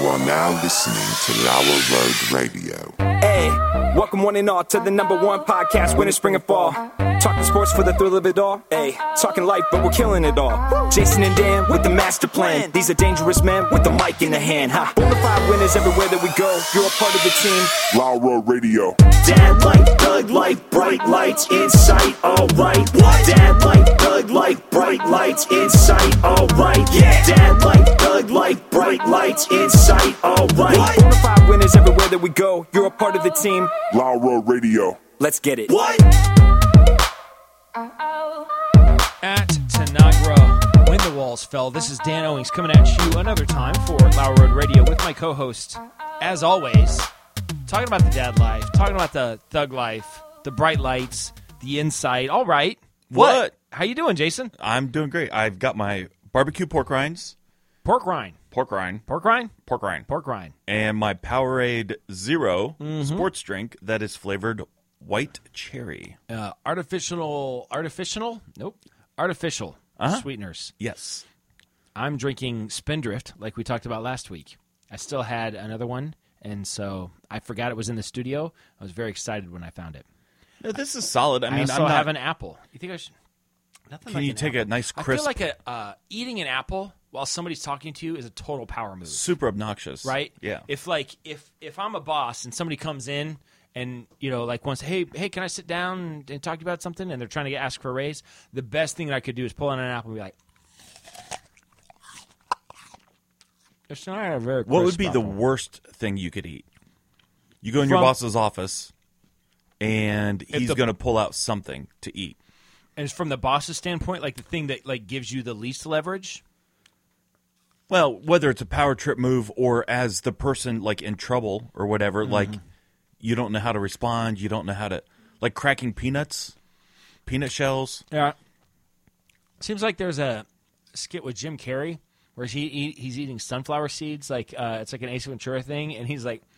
are now listening to Lower Road Radio. Hey, welcome one and all to the #1 podcast, winter, spring, and fall. Talking sports for the thrill of it all. Hey, talking life, but we're killing it all. Jason and Dan with the master plan. These are dangerous men with the mic in the hand. Ha. Bonafide winners everywhere that we go. You're a part of the team. Lower Road Radio. Dad light, thug light, bright lights in sight. All right. What? Dad light, thug light, bright lights in sight. All right. Yeah. Dad light, thug light, bright lights in sight. All right. What? Bonafide winners everywhere that we go. You're a part of the team. Lower Road Radio. Let's get it. What? At Tanagra, when the walls fell. This is Dan Owings coming at you another time for Lower Road Radio with my co-host, as always, talking about the dad life, talking about the thug life, the bright lights, the insight. All right. What? How you doing, Jason? I'm doing great. I've got my barbecue pork rinds. Pork rind. Pork rind. Pork rind? Pork rind. Pork rind. And my Powerade Zero sports drink that is flavored white cherry. Artificial? Nope. Artificial sweeteners. Yes. I'm drinking Spindrift, like we talked about last week. I still had another one, and so I forgot it was in the studio. I was very excited when I found it. No, this is solid. I mean, also I'm not, have an apple. You think I should? Nothing Can like you an take apple. a nice I crisp? feel like eating an apple while somebody's talking to you is a total power move. super obnoxious. Right? Yeah. If I'm a boss and somebody comes in and wants, hey, can I sit down and talk to you about something? And they're trying to ask for a raise. The best thing that I could do is pull out an apple and be like, it's not a very. What would crisp be the apple. worst thing you could eat? You go in your boss's office, and he's going to pull out something to eat. And it's from the boss's standpoint, like the thing that like gives you the least leverage. Well, whether it's a power trip move or as the person like in trouble or whatever, like you don't know how to respond, you don't know how to like cracking peanut shells. Yeah. Seems like there's a skit with Jim Carrey where he's eating sunflower seeds, like it's like an Ace Ventura thing, and he's like,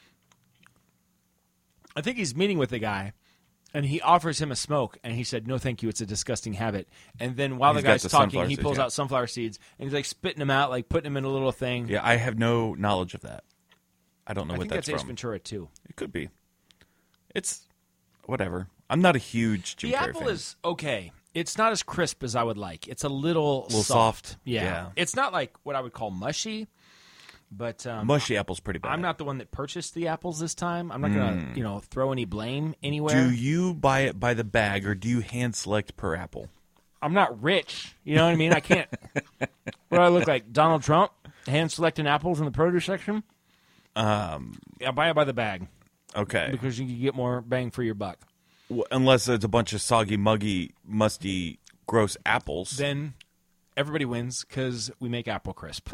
I think he's meeting with the guy, and he offers him a smoke, and he said, "No, thank you, it's a disgusting habit." And then while He's the got guy's the talking, sunflower he seeds, pulls yeah. out sunflower seeds, and he's like spitting them out, like putting them in a little thing. Yeah, I have no knowledge of that. I don't know I what think that's Ace from. Ventura too. It could be. It's whatever. I'm not a huge Jim The Carrey apple fan. is okay. It's not as crisp as I would like. It's a little soft. Yeah. Yeah. It's not like what I would call mushy, but Mushy apple's pretty bad. I'm not the one that purchased the apples this time. I'm not going to, throw any blame anywhere. Do you buy it by the bag or do you hand select per apple? I'm not rich. You know what I mean? I can't. What do I look like? Donald Trump? Hand selecting apples in the produce section? Yeah, buy it by the bag Okay. because you can get more bang for your buck. Unless it's a bunch of soggy, muggy, musty, gross apples. Then everybody wins because we make apple crisp.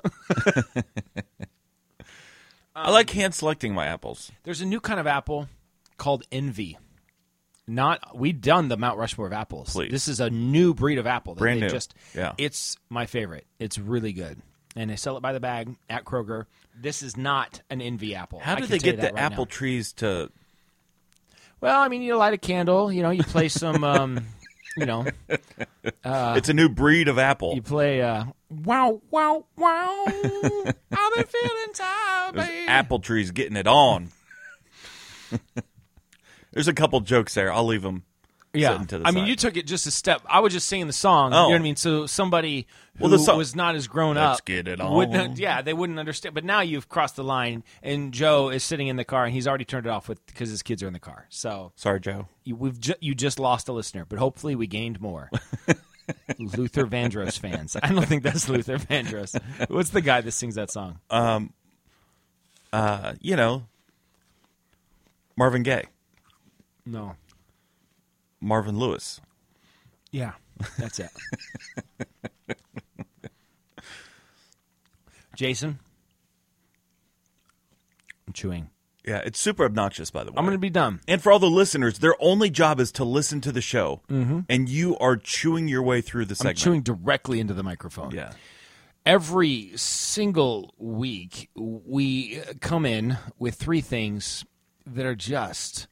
I like hand selecting my apples. There's a new kind of apple called Envy. We've done the Mount Rushmore of apples. Please. This is a new breed of apple. Brand new. Yeah. It's my favorite. It's really good. And they sell it by the bag at Kroger. This is not an Envy apple. How I do can they tell you get that the right apple now. trees to... Well, I mean, you light a candle. You play some, it's a new breed of apple. you play, wow, wow, wow. I've been feeling tired, There's baby. apple trees getting it on. There's a couple jokes there. I'll leave them Yeah, sitting to the I mean, side. you took it just a step. I was just singing the song. Oh. You know what I mean? So somebody who Well, the song- was not as grown Let's up, get it wouldn't- on. yeah, they wouldn't understand. But now you've crossed the line, and Joe is sitting in the car, and he's already turned it off because his kids are in the car. So Sorry, Joe. you just lost a listener, but hopefully we gained more. Luther Vandross fans. I don't think that's Luther Vandross. What's the guy that sings that song? Marvin Gaye. No. Marvin Lewis. Yeah, that's it. Jason, I'm chewing. Yeah, it's super obnoxious, by the way. I'm going to be done. And for all the listeners, their only job is to listen to the show. Mm-hmm. And you are chewing your way through the I'm segment. chewing directly into the microphone. Yeah. Every single week, we come in with three things that are just,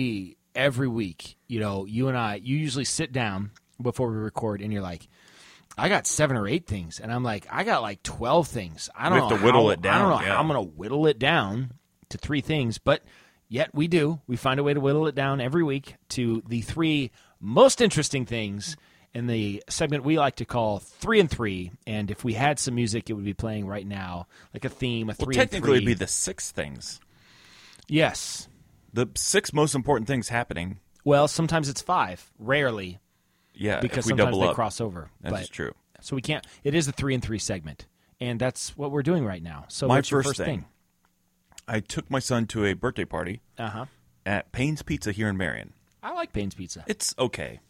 every week, you and I, you usually sit down before we record and you're like, I got 7 or 8 things, and I'm like, I got like 12 things. I don't We know have to whittle how- it down, I don't know yeah. how I'm going to whittle it down to 3 things, but yet we do. We find a way to whittle it down every week to the 3 most interesting things in the segment we like to call 3 and 3. And if we had some music, it would be playing right now, like a theme, a 3 Well, and 3. technically, it'd be the 6 things. Yes. The 6 most important things happening. Well, sometimes it's 5. Rarely, Yeah, because if we sometimes double they up. cross over. That but, is true. So we can't. It is the 3 and 3 segment, and that's what we're doing right now. So My what's your first first thing. I took my son to a birthday party Uh-huh. at Payne's Pizza here in Marion. I like Payne's Pizza. It's okay.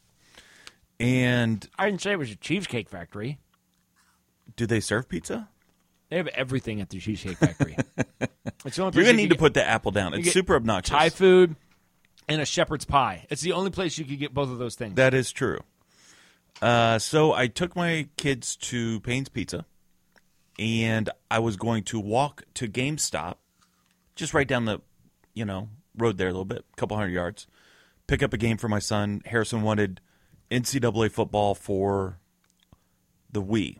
And I didn't say it was a cheesecake factory. do they serve pizza? They have everything at the Cheesecake Factory. It's the only place You're going to you need can to get put the apple down. It's get super obnoxious. Thai food and a shepherd's pie. It's the only place you could get both of those things. That is true. So I took my kids to Payne's Pizza, and I was going to walk to GameStop, just right down the, road there a little bit, a couple 100 yards, pick up a game for my son. Harrison wanted NCAA football for the Wii.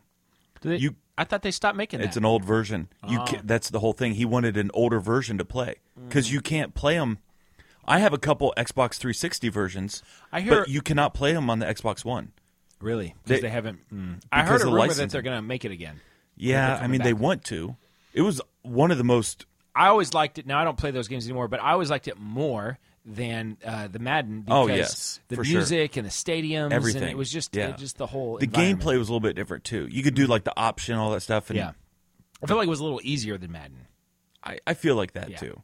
I thought they stopped making that. It's an old version. That's the whole thing. He wanted an older version to play because you can't play them. I have a couple Xbox 360 versions, I hear- but you cannot play them on the Xbox One. Really? Because they haven't. I because heard a of rumor that licensing. they're going to make it again. Yeah, they're I coming mean, they back. want to. It was one of the most. I always liked it. Now, I don't play those games anymore, but I always liked it more than the Madden because Oh, yes, the for sure. music and the stadiums. Everything. And it was just, Yeah. just the whole The environment. gameplay was a little bit different, too. You could do, like, the option, all that stuff. And Yeah. I feel like it was a little easier than Madden. I feel like that, Yeah. too.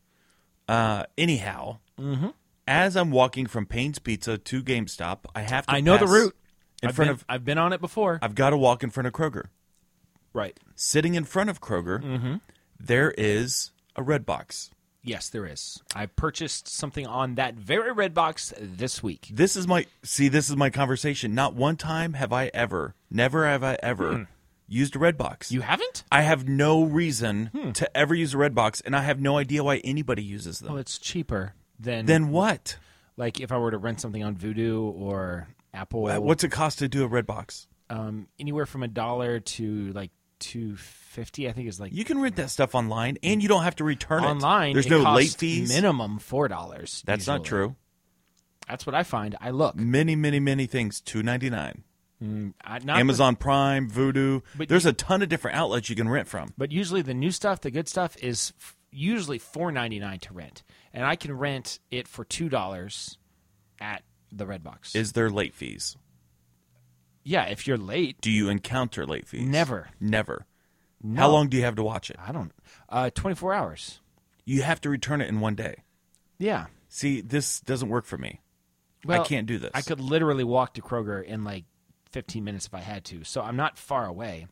Anyhow, as I'm walking from Payne's Pizza to GameStop, I have to I know the pass route. I've I've been on it before. I've got to walk in front of Kroger. Right. Sitting in front of Kroger, there is a Redbox. Yes, there is. I purchased something on that very red box this week. This is my conversation. Not one time have I ever, never have I ever used a Redbox. You haven't? I have no reason to ever use a Redbox, and I have no idea why anybody uses them. Well, it's cheaper than Then what? like if I were to rent something on Vudu or Apple. What's it cost to do a Redbox? Anywhere from $1 to like $2.50, I think is like You can rent that stuff online, and you don't have to return it. online. There's it no costs late fees. Minimum $4. That's not usually. true. That's what I find. I look. Many, many, many things. $2.99. Not Amazon Prime, Vudu. But There's a ton of different outlets you can rent from. But usually the new stuff, the good stuff, is usually $4.99 to rent, and I can rent it for $2 at the Redbox. Is there late fees? Yeah, if you're late, Do you encounter late fees? Never. Never. no. How long do you have to watch it? I don't. 24 hours. You have to return it in one day. Yeah. See, this doesn't work for me. Well, I can't do this. I could literally walk to Kroger in like 15 minutes if I had to, so I'm not far away.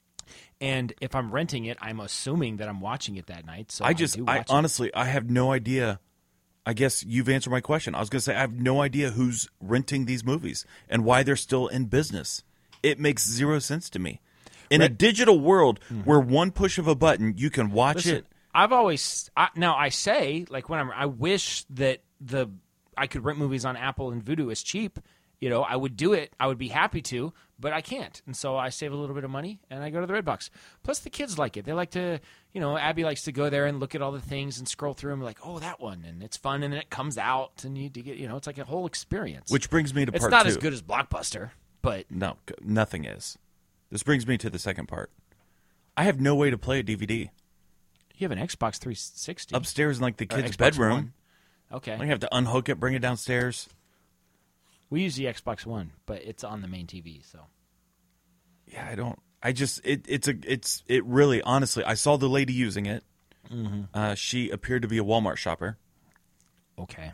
And if I'm renting it, I'm assuming that I'm watching it that night. So I do watch it. honestly, I have no idea. I guess you've answered my question. I was going to say, I have no idea who's renting these movies and why they're still in business. It makes zero sense to me. In a digital world where one push of a button, you can watch Listen, it. I've always now I say like when I wish that I could rent movies on Apple and Vudu is cheap. You know, I would do it. I would be happy to, but I can't. And so I save a little bit of money and I go to the Redbox. Plus the kids like it. They like to, Abby likes to go there and look at all the things and scroll through them like, oh, that one. And it's fun. And then it comes out and you get, it's like a whole experience. Which brings me to it's part not two. as good as Blockbuster, but No, nothing is. This brings me to the second part. I have no way to play a DVD. you have an Xbox 360. Upstairs in like the Or kid's Xbox bedroom. One. Okay. I have to unhook it, bring it downstairs. We use the Xbox One, but it's on the main TV, so. Yeah, I don't. I just it really honestly. I saw the lady using it. She appeared to be a Walmart shopper. Okay.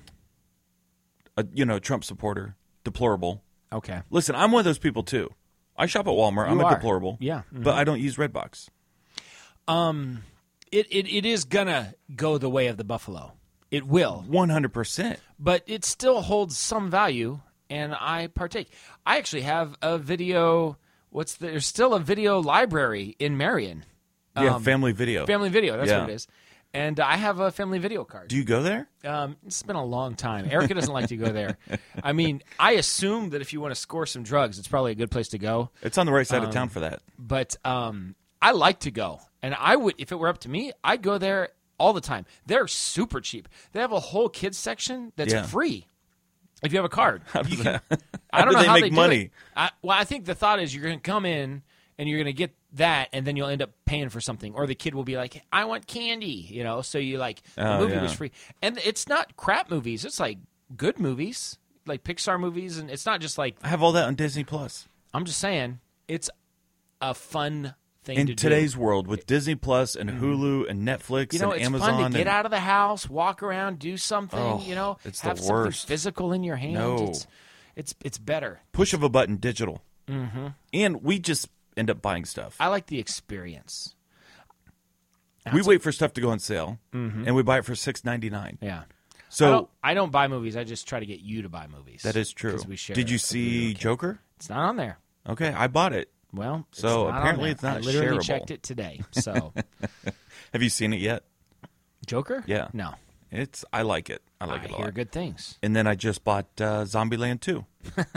A Trump supporter. Deplorable. Okay. Listen, I'm one of those people too. I shop at Walmart. I'm You a are. deplorable. Yeah. But I don't use Redbox. It is gonna go the way of the buffalo. It will, 100%. but it still holds some value, and I partake. I actually have a video. There's still a video library in Marion. Yeah, family video. Family Video. That's Yeah. what it is. And I have a family video card. Do you go there? It's been a long time. Erica doesn't like to go there. I mean, I assume that if you want to score some drugs, it's probably a good place to go. It's on the right side of town for that. But I like to go. And I would, if it were up to me, I'd go there all the time. They're super cheap. They have a whole kids section that's free if you have a card. How do they how make money? I think the thought is you're going to come in and you're going to get that, and then you'll end up paying for something. Or the kid will be like, I want candy, So you the movie was free. And it's not crap movies. It's like good movies, like Pixar movies. And it's not just like... I have all that on Disney Plus. I'm just saying, it's a fun thing in to do. today's world with Disney Plus and Hulu and Netflix and it's Amazon. fun to get out of the house, walk around, do something, it's have the something worst. physical in your hand. No. It's better. Push of a button, digital. Mm-hmm. And we just end up buying stuff. I like the experience. We wait for stuff to go on sale, and we buy it for $6.99. Yeah. So I don't buy movies. I just try to get you to buy movies. that is true. 'Cause we share Did you a see video account. Joker? It's not on there. Okay, I bought it. Well, So not apparently on it's there. not I literally shareable. checked it today. So Have you seen it yet? Joker? Yeah. No. I like it. I like I it a hear lot. good things. And then I just bought Zombieland 2.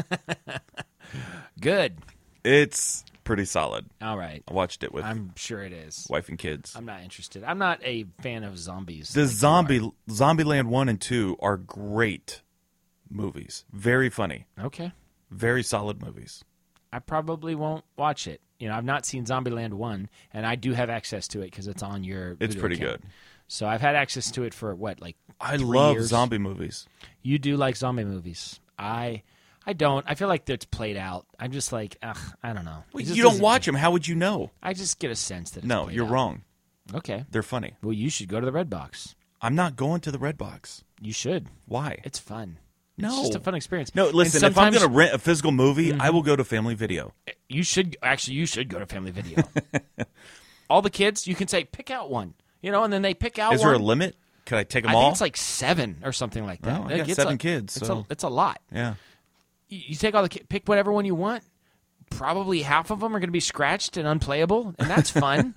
Good. It's pretty solid. All right. I watched it with I'm sure it is. wife and kids. I'm not interested. I'm not a fan of zombies. The Zombieland 1 and 2 are great movies. Very funny. Okay. Very solid movies. I probably won't watch it. I've not seen Zombieland 1, and I do have access to it because it's on your It's video pretty account. good. So I've had access to it for, I 3 love years? zombie movies. You do like zombie movies. I don't. I feel like it's played out. I'm just like, I don't know. Well, It just you don't doesn't- watch them. How would you know? I just get a sense that it's No, played you're out. wrong. Okay. They're funny. Well, you should go to the Red Box. I'm not going to the Red Box. You should. Why? It's fun. No. It's just a fun experience. No, And listen, if I'm sometimes- going to rent a physical movie, I will go to Family Video. You should go to Family Video. All the kids, you can say, pick out one. And then they pick out Is one. there a limit? Could I take them I all? think it's like 7 or something like that. Well, I got It's 7 kids, so- it's a lot. Yeah. You take all the pick whatever one you want. Probably half of them are going to be scratched and unplayable, and that's fun.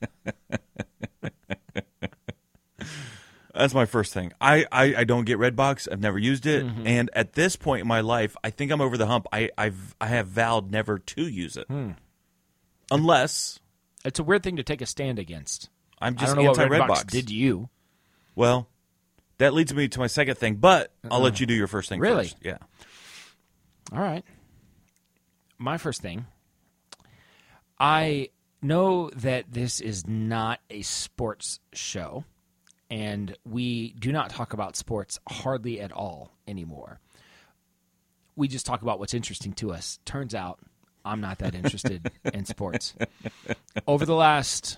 That's my first thing. I don't get Redbox. I've never used it, Mm-hmm. and at this point in my life, I think I'm over the hump. I have vowed never to use it, unless It's a weird thing to take a stand against. I'm I just don't know what anti-Redbox. Redbox did to you. Well, that leads me to my second thing, but I'll let you do your first thing Really? first. Yeah. All right. My first thing, I know that this is not a sports show, and we do not talk about sports hardly at all anymore. We just talk about what's interesting to us. Turns out I'm not that interested in sports. Over the last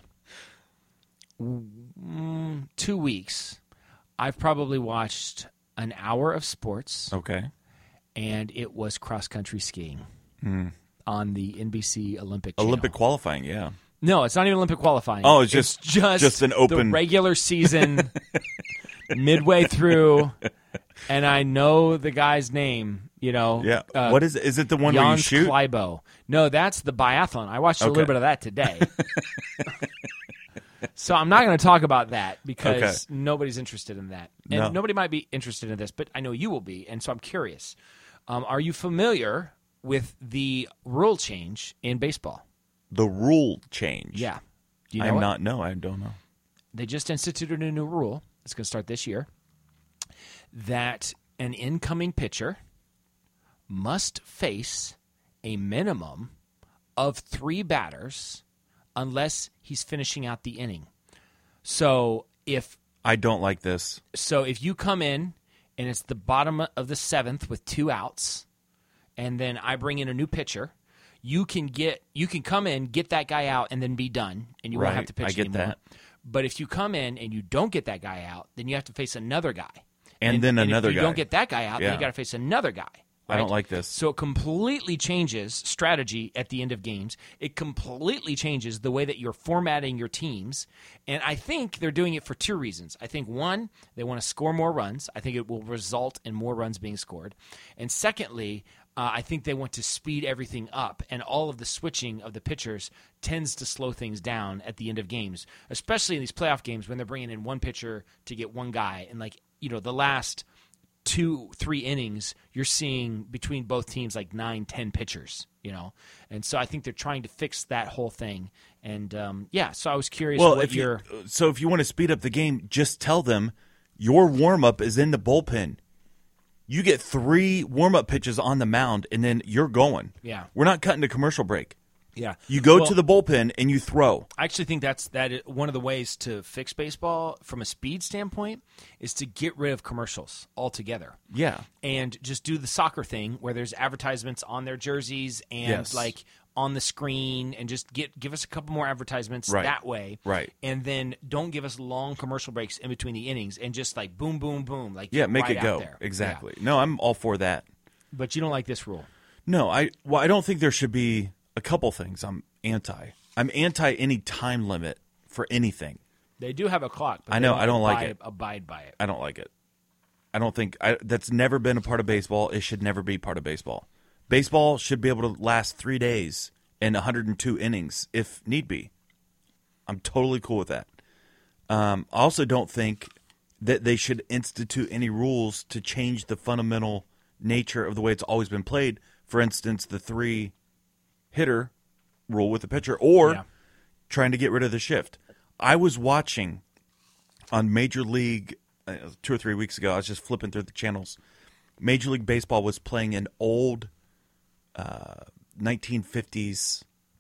2 weeks, I've probably watched an hour of sports. Okay. And it was cross-country skiing on the NBC Olympic channel. Olympic qualifying, yeah. No, it's not even Olympic qualifying. Oh, it's just an open- the regular season midway through, and I know the guy's name, Yeah. What is it? Is it the one where you Jans shoot? Kleibo. No, that's the biathlon. I watched a Okay. little bit of that today. So I'm not going to talk about that because Okay. nobody's interested in that. And No. nobody might be interested in this, but I know you will be, and so I'm curious. Are you familiar with the rule change in baseball? The rule change. Yeah. Do you know I'm it? not. No, I don't know. They just instituted a new rule. It's going to start this year. That an incoming pitcher must face a minimum of 3 batters unless he's finishing out the inning. So if I don't like this. you come in and it's the bottom of the 7th with 2 outs, and then I bring in a new pitcher, you can come in, get that guy out, and then be done, and you won't Right, have to pitch I get anymore. that. But if you come in and you don't get that guy out, then you have to face another guy. And then another if you guy. don't get that guy out, then Yeah. you got to face another guy. I don't right? like this. So it completely changes strategy at the end of games. It completely changes the way that you're formatting your teams. And I think they're doing it for 2 reasons. I think, one, they want to score more runs. I think it will result in more runs being scored. And secondly, I think they want to speed everything up, and all of the switching of the pitchers tends to slow things down at the end of games, especially in these playoff games when they're bringing in one pitcher to get one guy. And, the last 2-3 innings, you're seeing between both teams 9-10 pitchers, And so I think they're trying to fix that whole thing. And, so I was curious if you want to speed up the game, just tell them your warm-up is in the bullpen. You get 3 warm-up pitches on the mound, and then you're going. Yeah. We're not cutting a commercial break. Yeah. You go to the bullpen, and you throw. I actually think that is one of the ways to fix baseball from a speed standpoint is to get rid of commercials altogether. Yeah. And just do the soccer thing where there's advertisements on their jerseys and on the screen, and just give us a couple more advertisements that way. Right. And then don't give us long commercial breaks in between the innings, and just boom, boom, boom. Make right it go. out there. Exactly. Yeah. No, I'm all for that. But you don't like this rule. No, I don't think there should be a couple things I'm anti. I'm anti any time limit for anything. They do have a clock. But I know. I don't like it. Abide by it. I don't like it. I don't think that's never been a part of baseball. It should never be part of baseball. Baseball should be able to last 3 days and 102 innings if need be. I'm totally cool with that. I also don't think that they should institute any rules to change the fundamental nature of the way it's always been played. For instance, the 3-hitter rule with the pitcher, or trying to get rid of the shift. I was watching on Major League 2 or 3 weeks ago. I was just flipping through the channels. Major League Baseball was playing an old 1950s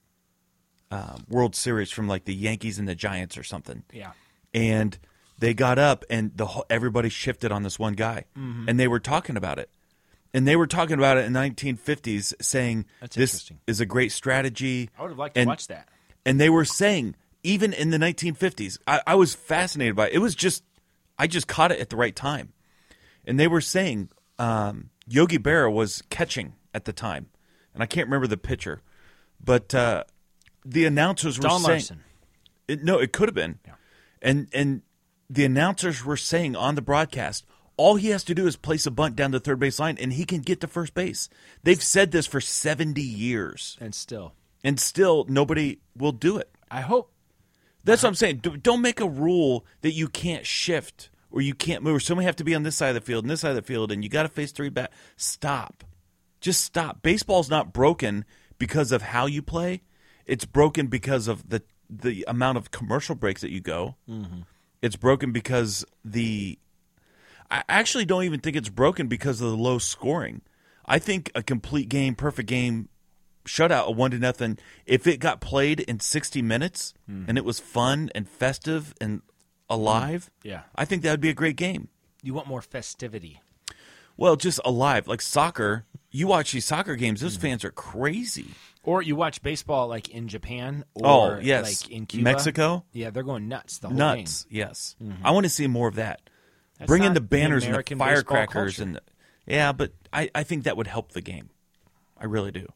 World Series from the Yankees and the Giants or something. Yeah. And they got up and everybody shifted on this one guy. Mm-hmm. And they were talking about it. And they were talking about it in the 1950s, saying this is a great strategy. I would have liked to watch that. And they were saying, even in the 1950s, I was fascinated by it. It was I just caught it at the right time. And they were saying Yogi Berra was catching at the time. And I can't remember the pitcher. But the announcers were Don saying... Larson. It could have been. Yeah. And the announcers were saying on the broadcast, all he has to do is place a bunt down the third base line, and he can get to first base. They've said this for 70 years. And still nobody will do it. I hope. That's what I'm saying. Don't make a rule that you can't shift or you can't move, or somebody have to be on this side of the field and this side of the field, and you got to face 3 bat. Stop. Just stop. Baseball's not broken because of how you play. It's broken because of the amount of commercial breaks that you go. Mm-hmm. It's broken because I actually don't even think it's broken because of the low scoring. I think a complete game, perfect game, shutout, a 1-0, if it got played in 60 minutes and it was fun and festive and alive, I think that would be a great game. You want more festivity. Well, just alive. Like soccer, you watch these soccer games, those fans are crazy. Or you watch baseball in Japan or in Cuba. Mexico. Yeah, they're going nuts the whole game. Yes. Mm-hmm. I want to see more of that. Bring in the banners and the firecrackers. But I think that would help the game. I really do.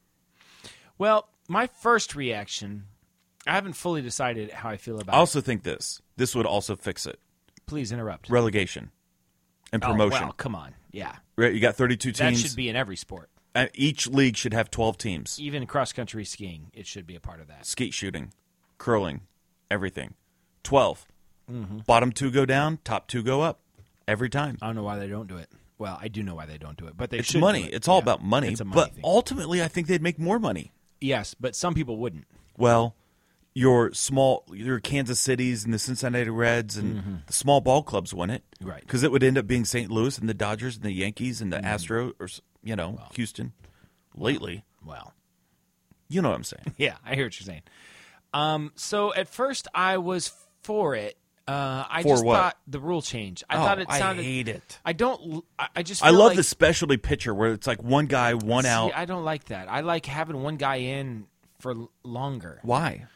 Well, my first reaction, I haven't fully decided how I feel about it. I also think this would also fix it. Please interrupt. Relegation and promotion. Oh, well, come on. Yeah. Right, you got 32 teams. That should be in every sport. Each league should have 12 teams. Even cross-country skiing, it should be a part of that. Skeet shooting, curling, everything. 12. Mm-hmm. Bottom 2 go down, top 2 go up every time. I don't know why they don't do it. Well, I do know why they don't do it, but they it's should money. do it. It's all about money. It's a money but thing. Ultimately, I think they'd make more money. Yes, but some people wouldn't. Well, your Kansas Cities and the Cincinnati Reds and the small ball clubs win it. Right. Because it would end up being St. Louis and the Dodgers and the Yankees and the Astros or, Houston lately. Well. You know what I'm saying. Yeah, I hear what you're saying. So at first I was for it. I for just what? thought the rule change. I thought it sounded. I hate it. I don't. I just. I feel love like, the specialty pitcher where it's like one guy, one out. I don't like that. I like having one guy in for longer. Why?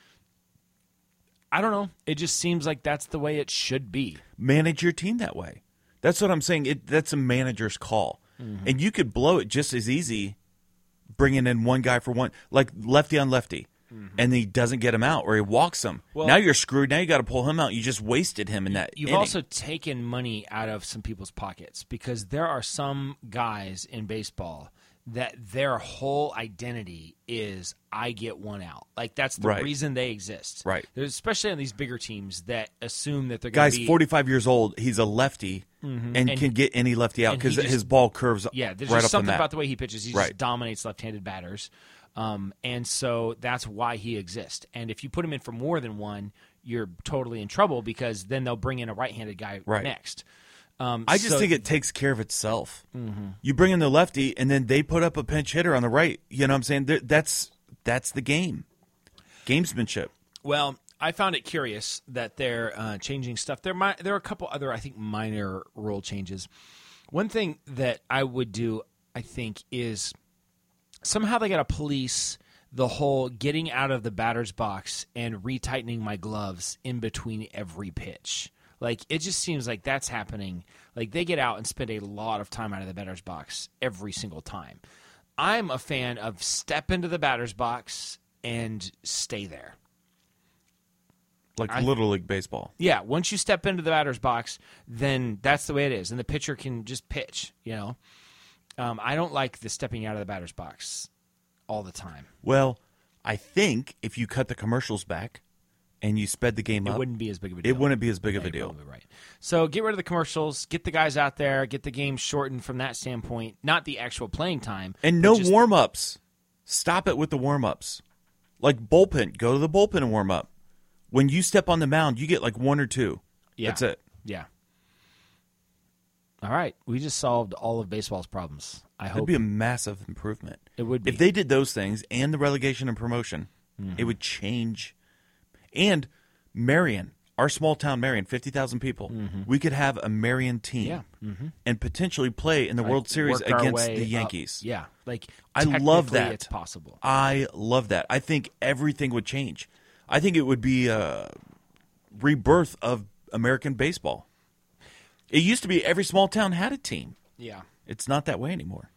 I don't know. It just seems like that's the way it should be. Manage your team that way. That's what I'm saying. That's a manager's call. Mm-hmm. And you could blow it just as easy bringing in one guy for one, like lefty on lefty. Mm-hmm. And he doesn't get him out, or he walks him. Well, now you're screwed. Now you got to pull him out. You just wasted him in that. You've inning. also taken money out of some people's pockets because there are some guys in baseball that their whole identity is I get one out. Like that's the Right. reason they exist. Right. There's, especially on these bigger teams that assume that they're going to Guy's be 45 years old. He's a lefty and can get any lefty out and he because just- his ball curves Yeah, there's right just off the something mat. about the way he pitches. He Right. just dominates left-handed batters. And so that's why he exists. And if you put him in for more than one, you're totally in trouble because then they'll bring in a right-handed guy Right. next. I just so- think it takes care of itself. You bring in the lefty, and then they put up a pinch hitter on the right. You know what I'm saying? That's the game. Gamesmanship. Well, I found it curious that they're changing stuff. There are a couple other, I think, minor rule changes. One thing that I would do, I think, is somehow they got to police the whole getting out of the batter's box and retightening my gloves in between every pitch. Like, it just seems like that's happening. Like, they get out and spend a lot of time out of the batter's box every single time. I'm a fan of step into the batter's box and stay there. Like Little League Baseball. Yeah, once you step into the batter's box, then that's the way it is. And the pitcher can just pitch, you know. I don't like the stepping out of the batter's box all the time. Well, I think if you cut the commercials back and you sped the game It up, wouldn't be as big of a deal. it wouldn't be as big of a You're deal. probably right. So get rid of the commercials, get the guys out there, get the game shortened from that standpoint, not the actual playing time. And but no just- warm-ups. Stop it with the warm-ups. Like bullpen. Go to the bullpen and warm up. When you step on the mound, you get like one or two. Yeah. That's it. Yeah. All right. We just solved all of baseball's problems. I It'd hope be a massive improvement. it would be. If they did those things and the relegation and promotion, it would change. And Marion, our small town Marion, 50,000 people, we could have a Marion team and potentially play in the World Series work our against way the up. Yankees. Yeah. Like, I love technically that. It's possible. I love that. I think everything would change. I think it would be a rebirth of American baseball. It used to be every small town had a team. Yeah. It's not that way anymore.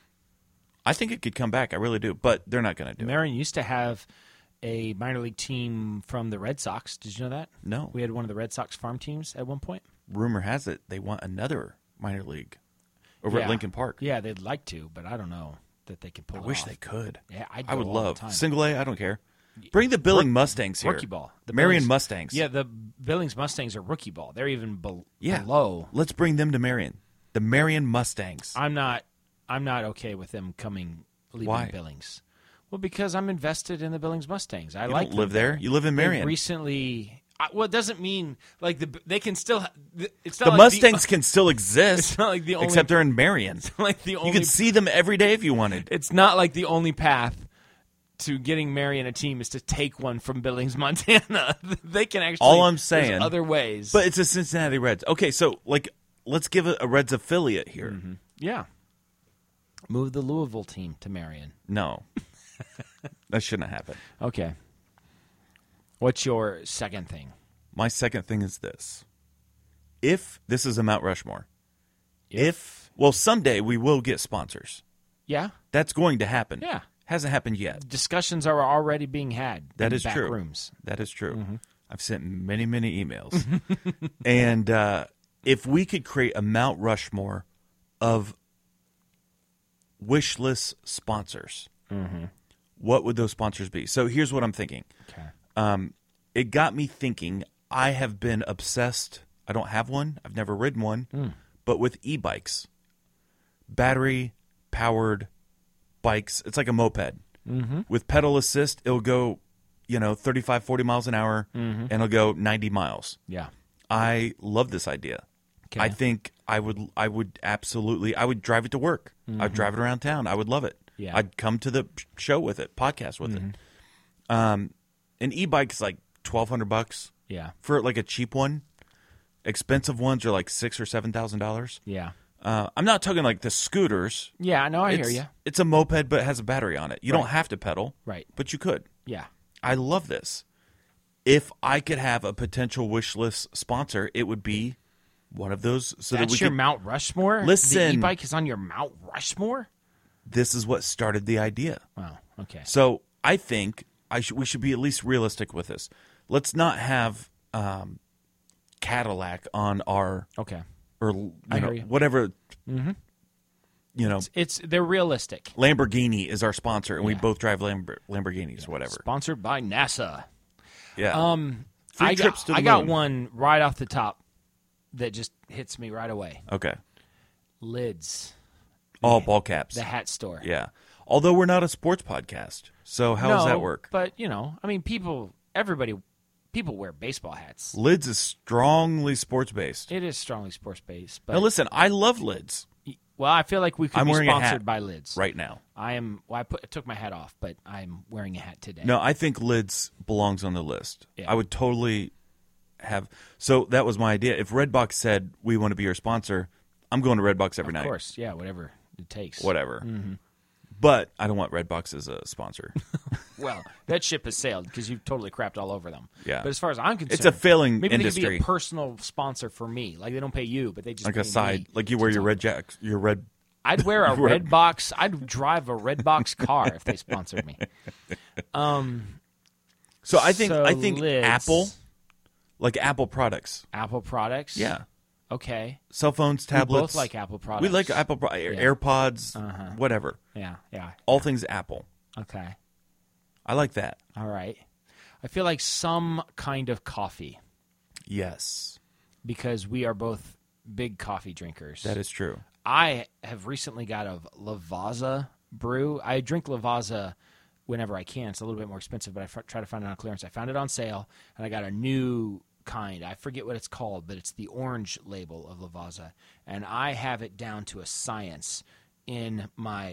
I think it could come back. I really do. But they're not going to do it. Marion used to have a minor league team from the Red Sox. Did you know that? No. We had one of the Red Sox farm teams at one point. Rumor has it they want another minor league over at Lincoln Park. Yeah, they'd like to, but I don't know that they can pull I it wish off. they could. Yeah, I'd I go would all the love. time. Single A, I don't care. Bring the Billing Mustangs here. Rookie ball. The Marion Billings- Mustangs. Yeah, the Billings Mustangs are rookie ball. They're even Yeah. below. Let's bring them to Marion. The Marion Mustangs. I'm not okay with them leaving Why? Billings. Well, because I'm invested in the Billings Mustangs. I You like don't live them. there. You live in They Marion. recently. Well, it doesn't mean like they can still. It's not The like Mustangs can still exist. It's not like the only. except they're in Marion. like the You only. could see them every day if you wanted. It's not like the only path to getting Marion a team is to take one from Billings, Montana. They can actually. All I'm there's saying- other ways. But it's a Cincinnati Reds. Okay, so let's give a Reds affiliate here. yeah, move the Louisville team to Marion. No. That shouldn't happen. Okay. What's your second thing? My second thing is this. If this is a Mount Rushmore, well, someday we will get sponsors. Yeah, That's going to happen. Yeah. Hasn't happened yet. discussions are already being had. That in is back true. Rooms. That is true. I've sent many, many emails. And if we could create a Mount Rushmore of wish list sponsors, what would those sponsors be? So here's what I'm thinking. Okay. It got me thinking. I have been obsessed. I don't have one. I've never ridden one. But with e-bikes, battery-powered bikes, it's like a moped. With pedal assist, it'll go, 35, 40 miles an hour, and it'll go 90 miles. Yeah. I love this idea. Okay. I think I would absolutely, I would drive it to work. I'd drive it around town. I would love it. Yeah. I'd come to the show with it, podcast with it. An e-bike is like $1,200 Yeah. for like a cheap one. Expensive ones are like $6,000 or $7,000. Yeah. I'm not talking like the scooters. Yeah. No, I hear you. It's a moped, but it has a battery on it. You don't have to pedal, Right. but you could. Yeah. I love this. If I could have a potential wish list sponsor, it would be one of those. So that we That's your could, Mount Rushmore? Listen. The e-bike is on your Mount Rushmore? This is what started the idea. Wow. Okay. So I think we should be at least realistic with this. Let's not have Cadillac on our Okay. or I hear you. whatever they're realistic. Lamborghini is our sponsor, and we both drive Lamborghinis, whatever. Sponsored by NASA. Yeah. I trips to the got moon. one right off the top that just hits me right away. Okay. Lids. All ball caps. The hat store. Yeah. Although we're not a sports podcast, so how does that work? But people wear baseball hats. Lids is strongly sports based. It is strongly sports based. But Now listen, I love Lids well, I feel like we could I'm be wearing a sponsored hat by Lids right now. I am. Well, I took my hat off, but I'm wearing a hat today. No, I think Lids belongs on the list. Yeah. I would totally have. So that was my idea. If Redbox said we want to be your sponsor, I'm going to Redbox every night. Of course, yeah, whatever it takes. Whatever. Mm-hmm. But I don't want Redbox as a sponsor. Well, that ship has sailed because you've totally crapped all over them. Yeah. But as far as I'm concerned, It's a failing maybe industry. they could be a personal sponsor for me. Like they don't pay you, but they just Like pay a side, me like you to wear your talk. red jack, your red. I'd wear a red box. I'd drive a red box car if they sponsored me. So I think Lids. Apple, like Apple products. Apple products. Yeah. Okay. Cell phones, tablets. We both like Apple products. We like Apple AirPods, whatever. Yeah. Yeah. All things Apple. Okay. I like that. All right. I feel like some kind of coffee Yes, because we are both big coffee drinkers. that is true. I have recently got a Lavazza brew. I drink Lavazza whenever I can. It's a little bit more expensive, but I try to find it on clearance. I found it on sale, and I got a new kind. I forget what it's called, but it's the orange label of Lavazza, and I have it down to a science in my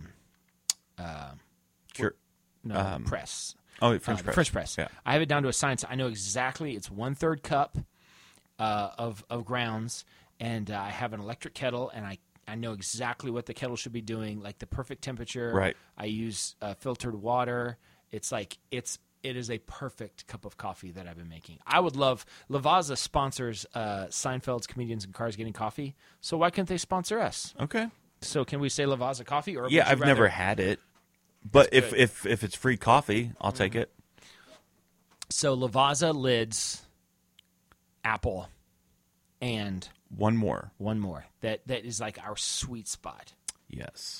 press. Oh, French The press. French press. Yeah. I have it down to a science. I know exactly. It's 1/3 cup of grounds, and I have an electric kettle, and I know exactly what the kettle should be doing, like the perfect temperature. Right. I use filtered water. It's like it is a perfect cup of coffee that I've been making. I would love Lavazza sponsors Seinfeld's Comedians in Cars Getting Coffee. So why can't they sponsor us? Okay. So can we say Lavazza coffee? Or would Yeah, you I've rather- never had it, but It's if it's free coffee, I'll take it. So Lavazza, Lids, Apple, and One more. one more. That is like our sweet spot. Yes.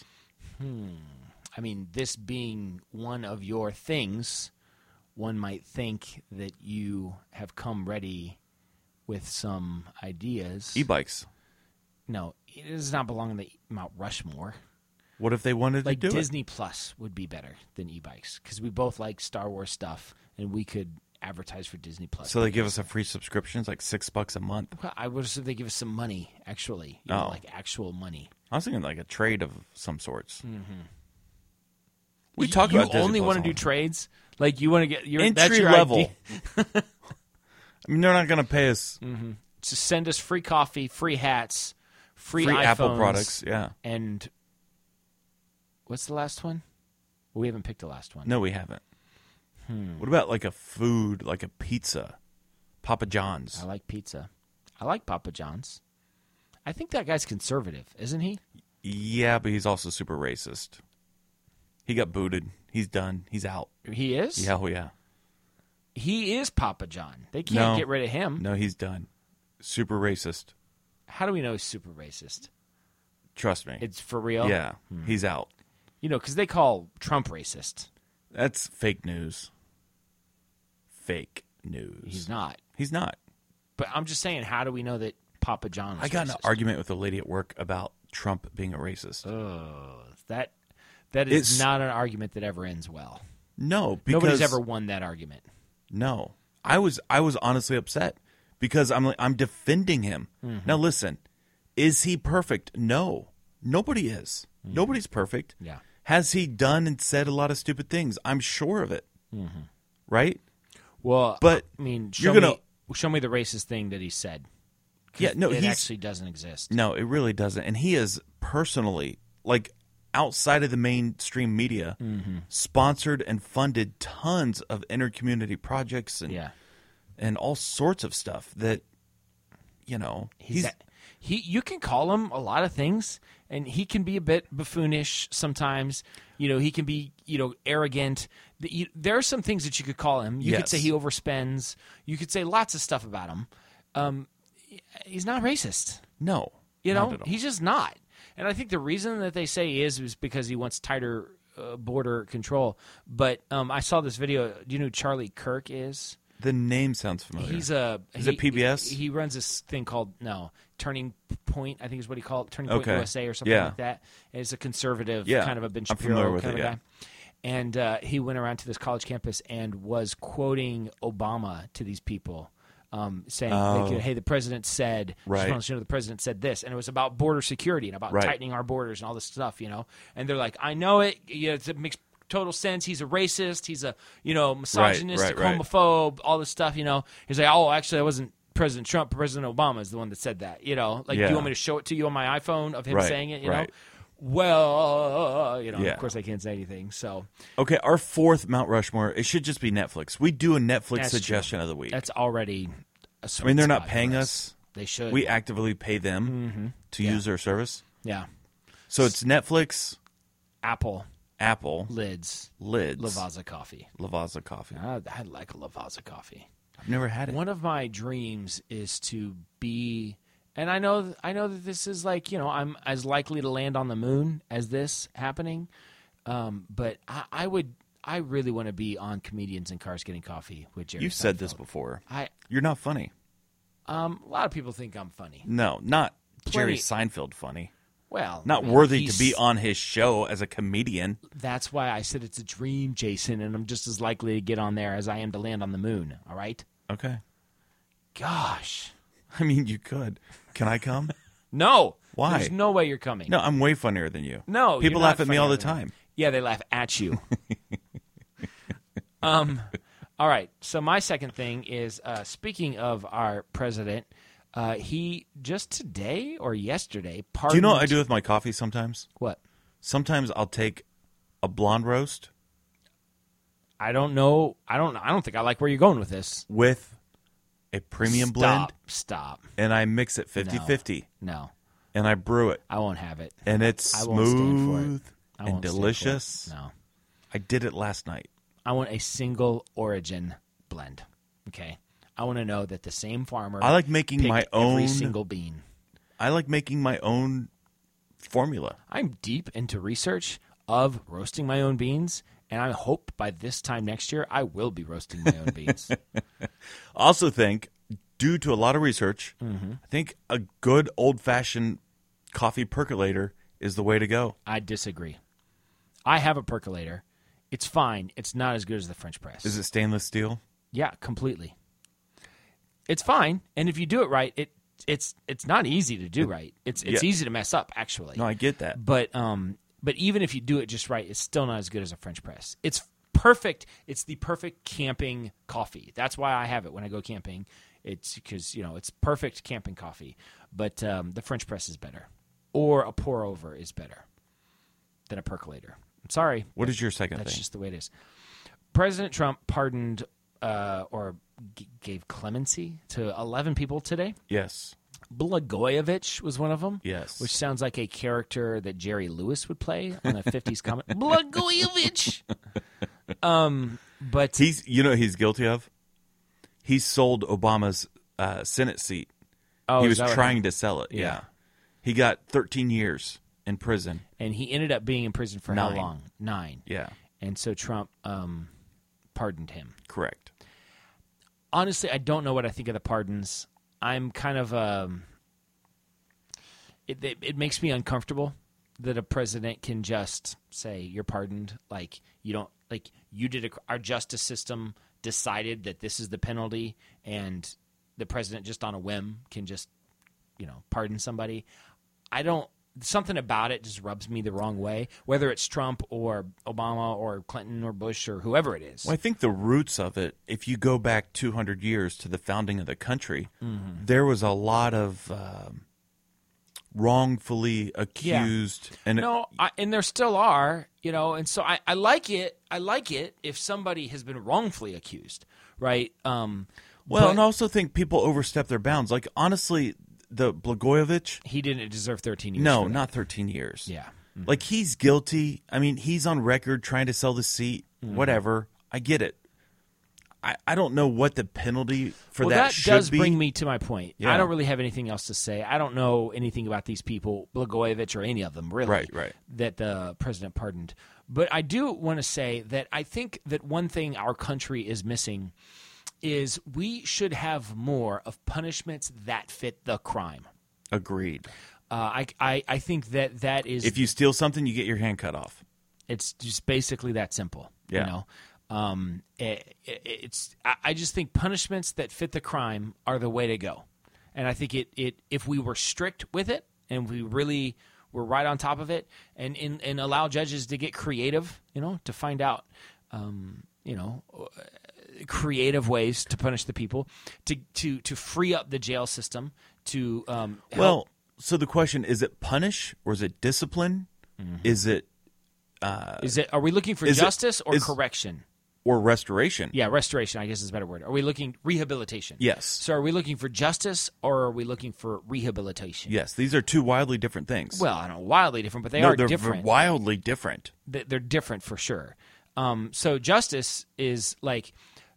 I mean, this being one of your things, one might think that you have come ready with some ideas. E-bikes. No, it does not belong in the Mount Rushmore. What if they wanted Like to do Disney Plus would be better than e-bikes because we both like Star Wars stuff, and we could advertise for Disney Plus. it? So they give us a free subscription, it's like $6 a month. Well, I would assume they give us some money, actually. Oh. Like actual money. I was thinking like a trade of some sorts. Mm-hmm. We talk You about Disney only Plus want to all do the time. trades? Like you want to get that's Entry your level. idea? I mean, they're not going to pay us Just send us free coffee, free hats, free free iPhones, Apple products. Yeah. and what's the last one? Well, we haven't picked the last one. No, we haven't. What about like a food, like a pizza? Papa John's. I like pizza. I like Papa John's. I think that guy's conservative, isn't he? Yeah, but he's also super racist. He got booted. He's done. He's out. He is? Yeah, oh yeah. He is Papa John. They can't No. get rid of him. No, he's done. Super racist. How do we know he's super racist? Trust me. It's for real? Yeah, he's out. You know, because they call Trump racist. That's fake news. Fake news. He's not. He's not. But I'm just saying, how do we know that Papa John was I got in racist? an argument with a lady at work about Trump being a racist. Oh, that is It's- not an argument that ever ends well. No, because Nobody's ever won that argument. No, I was honestly upset because I'm defending him. Mm-hmm. Now listen, is he perfect? No, nobody is. Nobody's perfect. Yeah. Has he done and said a lot of stupid things? I'm sure of it. Right? Well, But I mean, you're gonna- show me the racist thing that he said. 'Cause Yeah, no, it he's actually doesn't exist. no, it really doesn't. And he is personally, like outside of the mainstream media, sponsored and funded tons of inter-community projects and Yeah. and all sorts of stuff that You can call him a lot of things, and he can be a bit buffoonish sometimes. You know, he can be arrogant. There are some things that you could call him. You could Yes. say he overspends. You could say lots of stuff about him. He's not racist. no, You not know, at all. he's just not. And I think the reason that they say he is because he wants tighter border control. But I saw this video. Do you know who Charlie Kirk is? The name sounds familiar. Is it PBS? He runs this thing called Turning Point. I think is what he called it, Turning Point Okay. USA or something Yeah. like that. And it's a conservative Yeah. kind of a Ben I'm familiar Shapiro with kind it, of a yeah. guy. And he went around to this college campus and was quoting Obama to these people, saying, like, "Hey, the president said, Right. the president said this," and it was about border security and about Right. tightening our borders and all this stuff, And they're like, "I know it. It makes total sense. He's a racist. He's a misogynistic, right. homophobe. All this stuff, He's like, "Oh, actually, that wasn't President Trump. President Obama is the one that said that. Do you want me to show it to you on my iPhone of him Right, saying it? right. Well, Yeah. of course I can't say anything. So Okay, our fourth Mount Rushmore, it should just be Netflix. We do a Netflix That's suggestion of the week. that's already a I mean, they're not spot paying for us. They should. We actively pay them to use their service. yeah. So it's Netflix, Apple Apple, lids, Lids, Lavazza coffee. Lavazza Coffee. I like a Lavazza coffee. I've never had it. One of my dreams is to be, and I know that this is like, I'm as likely to land on the moon as this happening, but I really want to be on Comedians in Cars Getting Coffee with Jerry. You've said this Seinfeld. before. I You're not funny. a lot of people think I'm funny. No, not Jerry Plenty- Seinfeld funny. Well, Not I mean, worthy to he's- be on his show as a comedian. That's why I said it's a dream, Jason, and I'm just as likely to get on there as I am to land on the moon. All right? Okay. Gosh, I mean, you could. Can I come? no. Why? There's no way you're coming. No, I'm way funnier than you. No, People you're laugh not at me all the funnier than time. Yeah, they laugh at you. All right. So my second thing is, speaking of our president, he just today or yesterday pardoned. Do you know what I do with my coffee sometimes? What? Sometimes I'll take a blonde roast I don't know. I don't think I like where you're going with this. with a premium blend, Stop. and I mix it 50-50, No, and I brew it, I won't have it. and it's I won't stand for it. smooth I and won't stand for it. delicious. No. I did it last night. I want a single origin blend. Okay. I want to know that the same farmer. I like making picked my every own- single bean. I like making my own formula. I'm deep into research of roasting my own beans, and I hope by this time next year I will be roasting my own beans. I also think, due to a lot of research, I think a good old-fashioned coffee percolator is the way to go. I disagree. I have a percolator. It's fine. It's not as good as the French press. Is it stainless steel? Yeah, completely. It's fine, and if you do it right, it's not easy to do right. It's Yeah. easy to mess up, actually. No, I get that. But even if you do it just right, it's still not as good as a French press. It's perfect. It's the perfect camping coffee. That's why I have it when I go camping. It's because it's perfect camping coffee. But the French press is better, or a pour over is better than a percolator. I'm sorry. What is your second That's thing? just the way it is. President Trump pardoned or gave clemency to 11 people today. Yes. Blagojevich was one of them. Yes. Which sounds like a character that Jerry Lewis would play on a 50s comic. Blagojevich! But He's guilty of? He sold Obama's Senate seat. oh, He is was that what trying happened? to sell it. Yeah. Yeah. He got 13 years in prison. And he ended up being in prison for how 9. long? 9. Yeah. And so Trump pardoned him. Correct. Honestly, I don't know what I think of the pardons. I'm kind of it makes me uncomfortable that a president can just say you're pardoned. Like you don't like you did. Our justice system decided that this is the penalty, and the president just on a whim can just pardon somebody. I don't. Something about it just rubs me the wrong way, whether it's Trump or Obama or Clinton or Bush or whoever it is. Well, I think the roots of it, if you go back 200 years to the founding of the country, there was a lot of wrongfully accused. And and there still are, and so I like it. I like it if somebody has been wrongfully accused, right? and but I also think people overstep their bounds. Like, honestly, the Blagojevich, he didn't deserve 13 years. no, for that. not 13 years. Yeah. Like, he's guilty. I mean, he's on record trying to sell the seat. Whatever. I get it. I don't know what the penalty for well, that that should does be. bring me to my point. Yeah. I don't really have anything else to say. I don't know anything about these people, Blagojevich or any of them, really, Right. that the president pardoned. But I do want to say that I think that one thing our country is missing is we should have more of punishments that fit the crime. Agreed. I think that is If you steal something, you get your hand cut off. it's just basically that simple. Yeah. You know, I just think punishments that fit the crime are the way to go, and I think it if we were strict with it and we really were right on top of it, and allow judges to get creative, to find out, creative ways to punish the people, to free up the jail system, to help. Well, so the question is: it punish or is it discipline? Is it Are we looking for is it- justice or is- correction? or restoration? Yeah, restoration, I guess is a better word. Are we looking rehabilitation? Yes. So are we looking for justice or are we looking for rehabilitation? Yes. These are two wildly different things. Well, I don't know, wildly different, but they no, are they're different. wildly different. They're different for sure. So justice is like,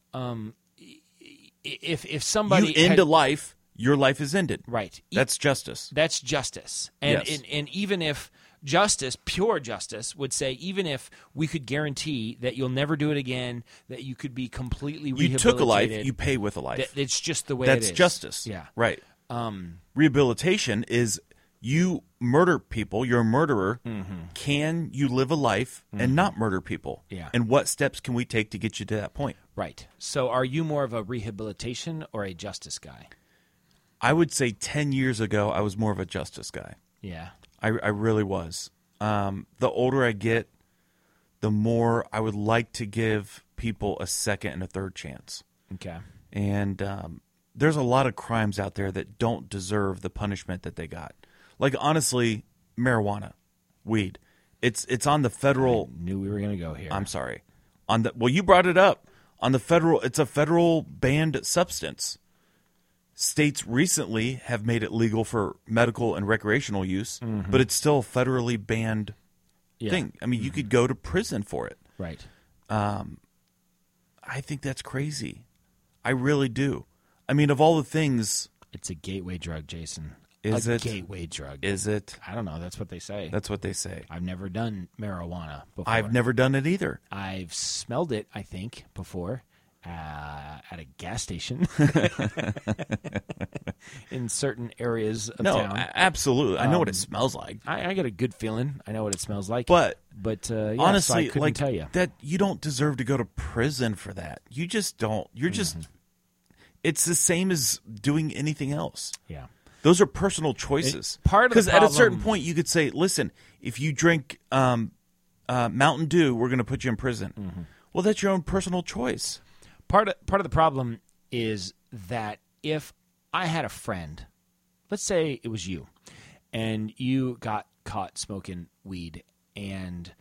if somebody You end a life, your life is ended. right, That's justice. that's justice. And, Yes. and even if justice, pure justice, would say, even if we could guarantee that you'll never do it again, that you could be completely You rehabilitated. took a life, you pay with a life. that it's just the way That's it is. justice. Yeah. Right. Rehabilitation is you murder people, you're a murderer. Can you live a life and not murder people? Yeah. And what steps can we take to get you to that point? Right. So are you more of a rehabilitation or a justice guy? I would say 10 years ago, I was more of a justice guy. Yeah. I really was. The older I get, the more I would like to give people a second and a third chance. Okay. And there's a lot of crimes out there that don't deserve the punishment that they got. Like, honestly, marijuana, weed. It's on the federal. Knew we were going to go here. I'm sorry. Well, you brought it up. On the federal, it's a federal banned substance. States recently have made it legal for medical and recreational use, but it's still a federally banned Yeah. thing. I mean, you could go to prison for it. Right. I think that's crazy. I really do. I mean, of all the things, It's a gateway drug, Jason. Is a it? gateway drug? is it? I don't know. That's what they say. That's what they say. I've never done marijuana before. I've never done it either. I've smelled it, I think, before at a gas station in certain areas of No, town. absolutely. I know what it smells like. I got a good feeling. I know what it smells like. But yeah, so I honestly, couldn't like tell you. that, you don't deserve to go to prison for that. You just don't. You're just. It's the same as doing anything else. Yeah. Those are personal choices. Part of the Because at a certain problem- point, you could say, "Listen, if you drink Mountain Dew, we're going to put you in prison." Well, that's your own personal choice. Part of the problem is that if I had a friend, let's say it was you, and you got caught smoking weed, and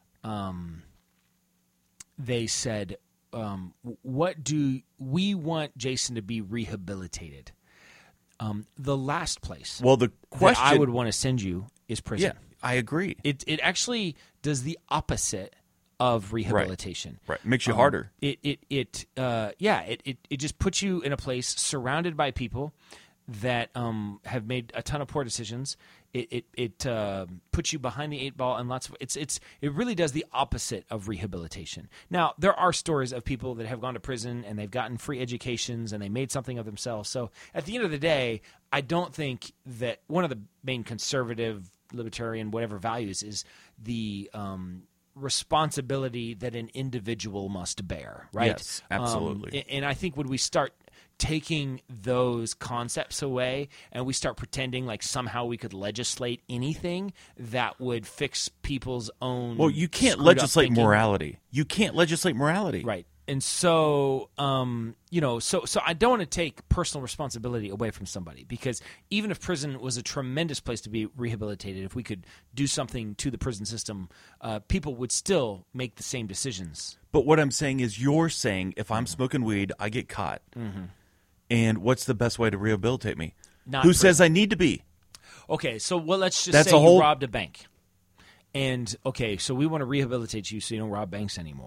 they said, "What do we want Jason to be rehabilitated?" The last place Well, the question that I would want to send you is prison. yeah, I agree. It actually does the opposite of rehabilitation. Right, makes you harder. It just puts you in a place surrounded by people that have made a ton of poor decisions. It puts you behind the eight ball and lots of it really does the opposite of rehabilitation. Now, there are stories of people that have gone to prison and they've gotten free educations and they made something of themselves. So at the end of the day, I don't think that one of the main conservative, libertarian, whatever values is the responsibility that an individual must bear, right? Yes, absolutely. And I think when we start taking those concepts away and we start pretending like somehow we could legislate anything that would fix people's own Well, you can't screwed up legislate thinking. morality. You can't legislate morality. Right. And so, so I don't want to take personal responsibility away from somebody, because even if prison was a tremendous place to be rehabilitated, if we could do something to the prison system, people would still make the same decisions. But what I'm saying is, you're saying if I'm smoking weed, I get caught. And what's the best way to rehabilitate me? Not Who says I need to be? Okay, so let's just That's say a whole- you robbed a bank. And, okay, so we want to rehabilitate you so you don't rob banks anymore.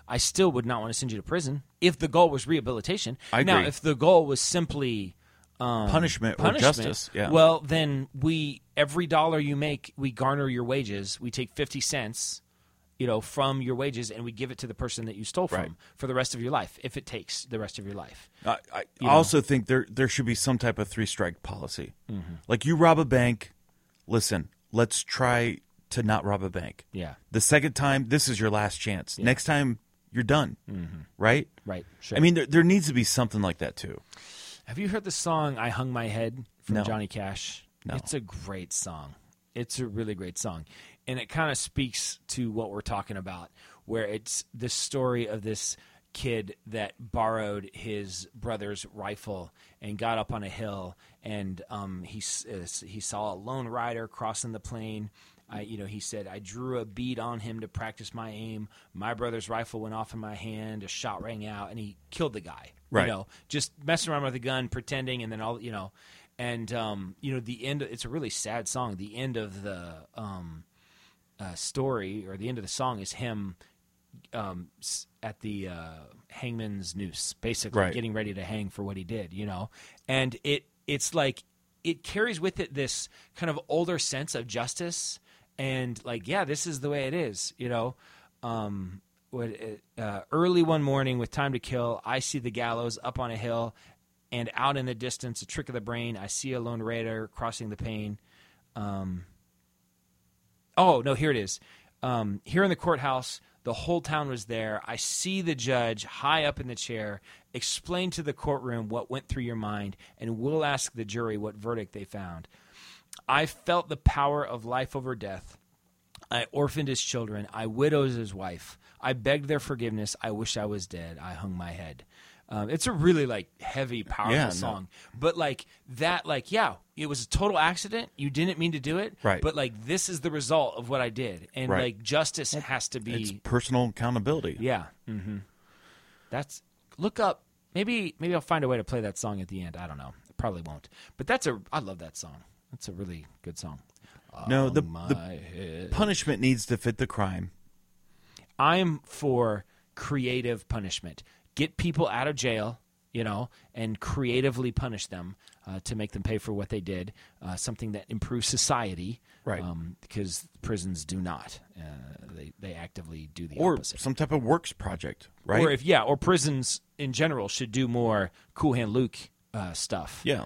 I still would not want to send you to prison if the goal was rehabilitation. I Now, agree. if the goal was simply punishment or justice. Yeah. well, then every dollar you make, we garner your wages. We take 50 cents, from your wages, and we give it to the person that you stole from Right. for the rest of your life, if it takes the rest of your life. I also think there should be some type of 3-strike policy. Like you rob a bank, listen, let's try to not rob a bank. Yeah. The second time, this is your last chance. Next time, you're done. Right? Right. Sure. I mean, there needs to be something like that too. Have you heard the song "I Hung My Head" from No. Johnny Cash? No. It's a great song. It's a really great song, and it kind of speaks to what we're talking about, where it's the story of this kid that borrowed his brother's rifle and got up on a hill, and he saw a lone rider crossing the plain. He said, I drew a bead on him to practice my aim. My brother's rifle went off in my hand. A shot rang out, and he killed the guy. Right. Just messing around with a gun, pretending, and then and the end. It's a really sad song. The end of the story, or the end of the song, is him at the hangman's noose, basically Right. getting ready to hang for what he did. And it's like it carries with it this kind of older sense of justice. And this is the way it is, early one morning with time to kill, I see the gallows up on a hill, and out in the distance, a trick of the brain, I see a lone raider crossing the plain. Here it is. Here in the courthouse, the whole town was there. I see the judge high up in the chair explain to the courtroom what went through your mind, and we'll ask the jury what verdict they found. I felt the power of life over death. I orphaned his children. I widowed his wife. I begged their forgiveness. I wish I was dead. I hung my head. It's a really heavy, powerful song. But it was a total accident. You didn't mean to do it. Right. But this is the result of what I did. And Right. justice has to It's be. personal accountability. Yeah. Mm-hmm. Look up. Maybe I'll find a way to play that song at the end. I don't know. Probably won't. But I love that song. That's a really good song. No, the Head. punishment needs to fit the crime. I'm for creative punishment. Get people out of jail, and creatively punish them to make them pay for what they did. Something that improves society, Right. Because prisons do not. They actively do the Or opposite. some type of works project, right? Or prisons in general should do more Cool Hand Luke stuff. Yeah.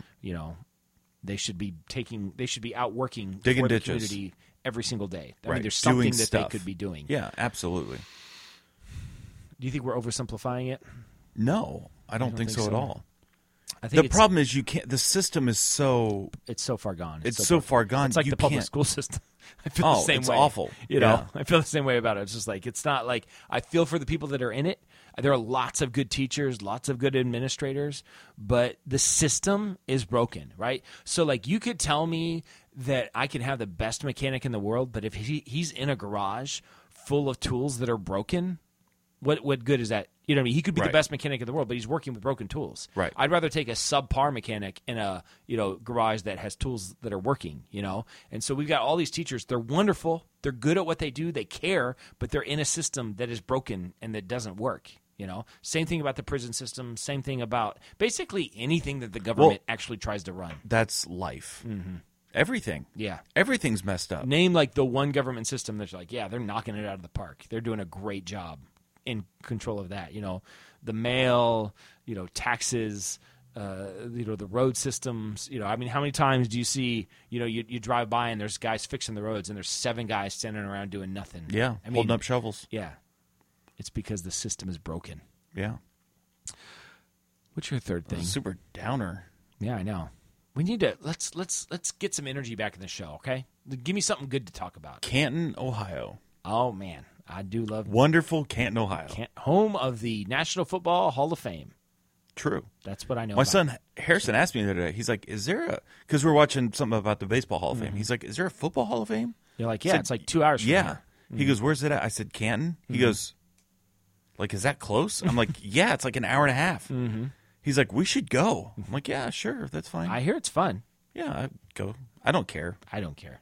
They should be out working Digging for the ditches. community every single day. I Right. mean, there's something Doing that stuff. they could be doing. Yeah, absolutely. Do you think we're oversimplifying it? No, I don't think so at all. I think The problem is you can't. The system is so. it's so far gone. It's so far gone. It's like you the public can't- school system. I feel the same it's way. awful. Yeah. I feel the same way about it. It's just it's not I feel for the people that are in it. There are lots of good teachers, lots of good administrators, but the system is broken, right? So you could tell me that I can have the best mechanic in the world, but if he's in a garage full of tools that are broken, what good is that? You know what I mean? He could be the Right. best mechanic in the world, but he's working with broken tools. Right. I'd rather take a subpar mechanic in a garage that has tools that are working. And so we've got all these teachers. They're wonderful. They're good at what they do. They care, but they're in a system that is broken and that doesn't work. Same thing about the prison system. Same thing about basically anything that the government actually tries to run. That's life. Mm-hmm. Everything. Yeah. Everything's messed up. Name the one government system that's they're knocking it out of the park. They're doing a great job in control of that. The mail, taxes, the road systems. How many times do you see, you drive by and there's guys fixing the roads and there's 7 guys standing around doing nothing. Yeah, holding up shovels. Yeah. It's because the system is broken. Yeah. What's your third thing? Super downer. Yeah, I know. We need to let's get some energy back in the show, okay? Give me something good to talk about. Canton, Ohio. Oh man, I do love Wonderful Canton, Ohio. home of the National Football Hall of Fame. True. That's what I know. My about. son Harrison asked me the other day. He's like, "Is there a?" Because we're watching something about the Baseball Hall of Fame. He's like, "Is there a Football Hall of Fame?" You're like, I yeah, said, it's 2 hours. From Yeah. here. He goes, "Where's it at?" I said, "Canton." He goes, "Is that close?" I'm like, "Yeah, it's an hour and a half." Mm-hmm. He's like, "We should go." I'm like, "Yeah, sure, that's fine." I hear it's fun. Yeah, I go. I don't care. I don't care.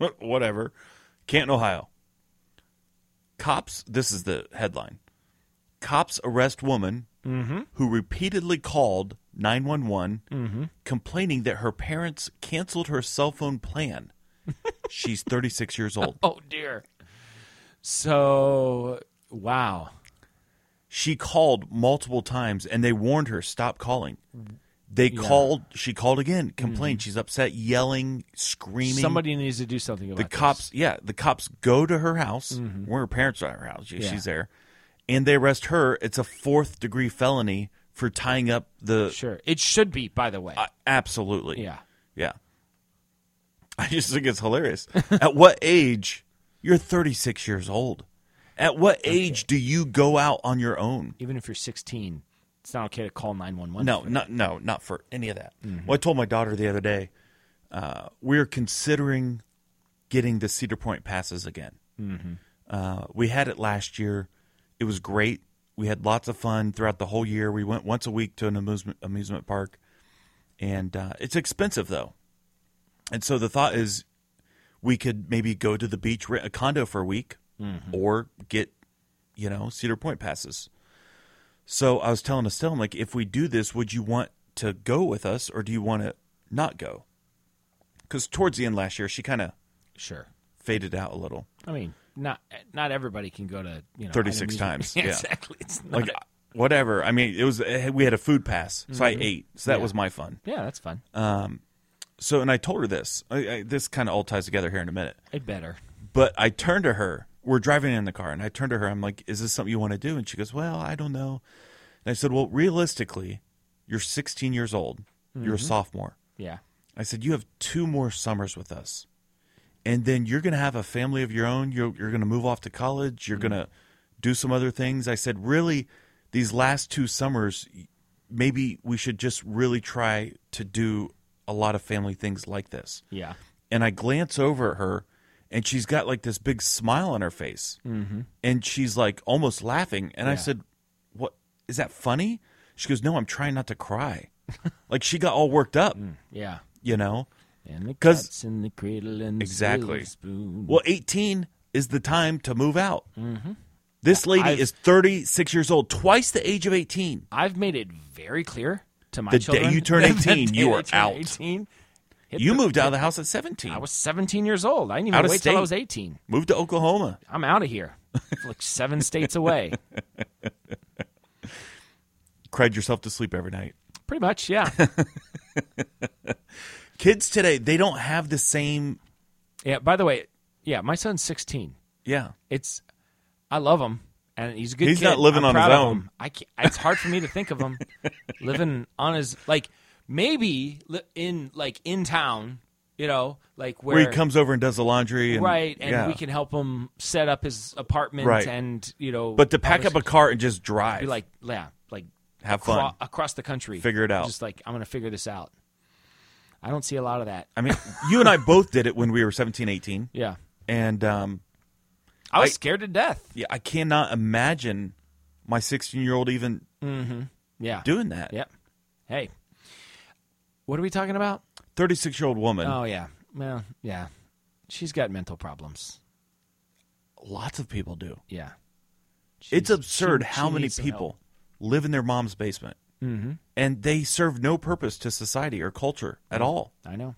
Whatever. Canton, Ohio. Cops. This is the headline. Cops arrest woman who repeatedly called 911 complaining that her parents canceled her cell phone plan. She's 36 years old. Oh, dear. So, wow. She called multiple times, and they warned her, stop calling. They called. She called again, complained. She's upset, yelling, screaming. Somebody needs to do something about this. The cops go to her house, where her parents are at her house. She's there. And they arrest her. It's a 4th-degree felony for tying up the... Sure. It should be, by the way. Absolutely. Yeah. Yeah. I just think it's hilarious. At what age? You're 36 years old. At what age do you go out on your own? Even if you're 16, it's not okay to call 911. No, not for any of that. Well, I told my daughter the other day, we're considering getting the Cedar Point passes again. We had it last year. It was great. We had lots of fun throughout the whole year. We went once a week to an amusement park. And it's expensive, though. And so the thought is we could maybe go to the beach, rent a condo for a week, or get, Cedar Point passes. So I was telling Estelle, I'm like, if we do this, would you want to go with us, or do you want to not go? Because towards the end last year, she kind of faded out a little. I mean, not everybody can go to 36 times. Yeah, exactly. It's not whatever. I mean, we had a food pass, so I ate. So that was my fun. Yeah, that's fun. So, and I told her this. This kind of all ties together here in a minute. It better. But I turned to her. We're driving in the car, and I turned to her. I'm like, is this something you want to do? And she goes, well, I don't know. And I said, well, realistically, you're 16 years old. You're a sophomore. Yeah. I said, you have 2 more summers with us. And then you're going to have a family of your own. You're going to move off to college. You're going to do some other things. I said, really, these last 2 summers, maybe we should just really try to do a lot of family things like this. Yeah. And I glance over at her, and she's got like this big smile on her face. And she's like almost laughing. And I said, what, is that funny? She goes, no, I'm trying not to cry. Like she got all worked up. Yeah. And the cat's in the cradle and the silver spoon. Well, 18 is the time to move out. This lady is 36 years old, twice the age of 18. I've made it very clear to my the children. The day you turn 18, you are out. 18, you moved out of the house at 17. I was 17 years old. I didn't even wait till I was 18. Moved to Oklahoma. I'm out of here. Like 7 states away. Cried yourself to sleep every night. Pretty much, yeah. Kids today, they don't have the same... Yeah, by the way, my son's 16. Yeah. I love him, and he's a good kid. He's not living on his own. It's hard for me to think of him living on his... Like, maybe in town, where he comes over and does the laundry. And, we can help him set up his apartment and, But to pack up a car and just drive. Be have fun. Across the country. Figure it out. Just I'm going to figure this out. I don't see a lot of that. I mean, you and I both did it when we were 17, 18. Yeah. And I was scared to death. Yeah, I cannot imagine my 16-year-old even doing that. Yep. Hey, what are we talking about? 36-year-old woman. Oh, yeah. Well, yeah. She's got mental problems. Lots of people do. Yeah. It's absurd how many people live in their mom's basement. And they serve no purpose to society or culture at all. I know.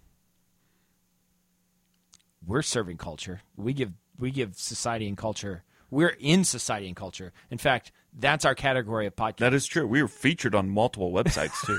We're serving culture. We give society and culture. We're in society and culture. In fact, that's our category of podcast. That is true. We were featured on multiple websites, too.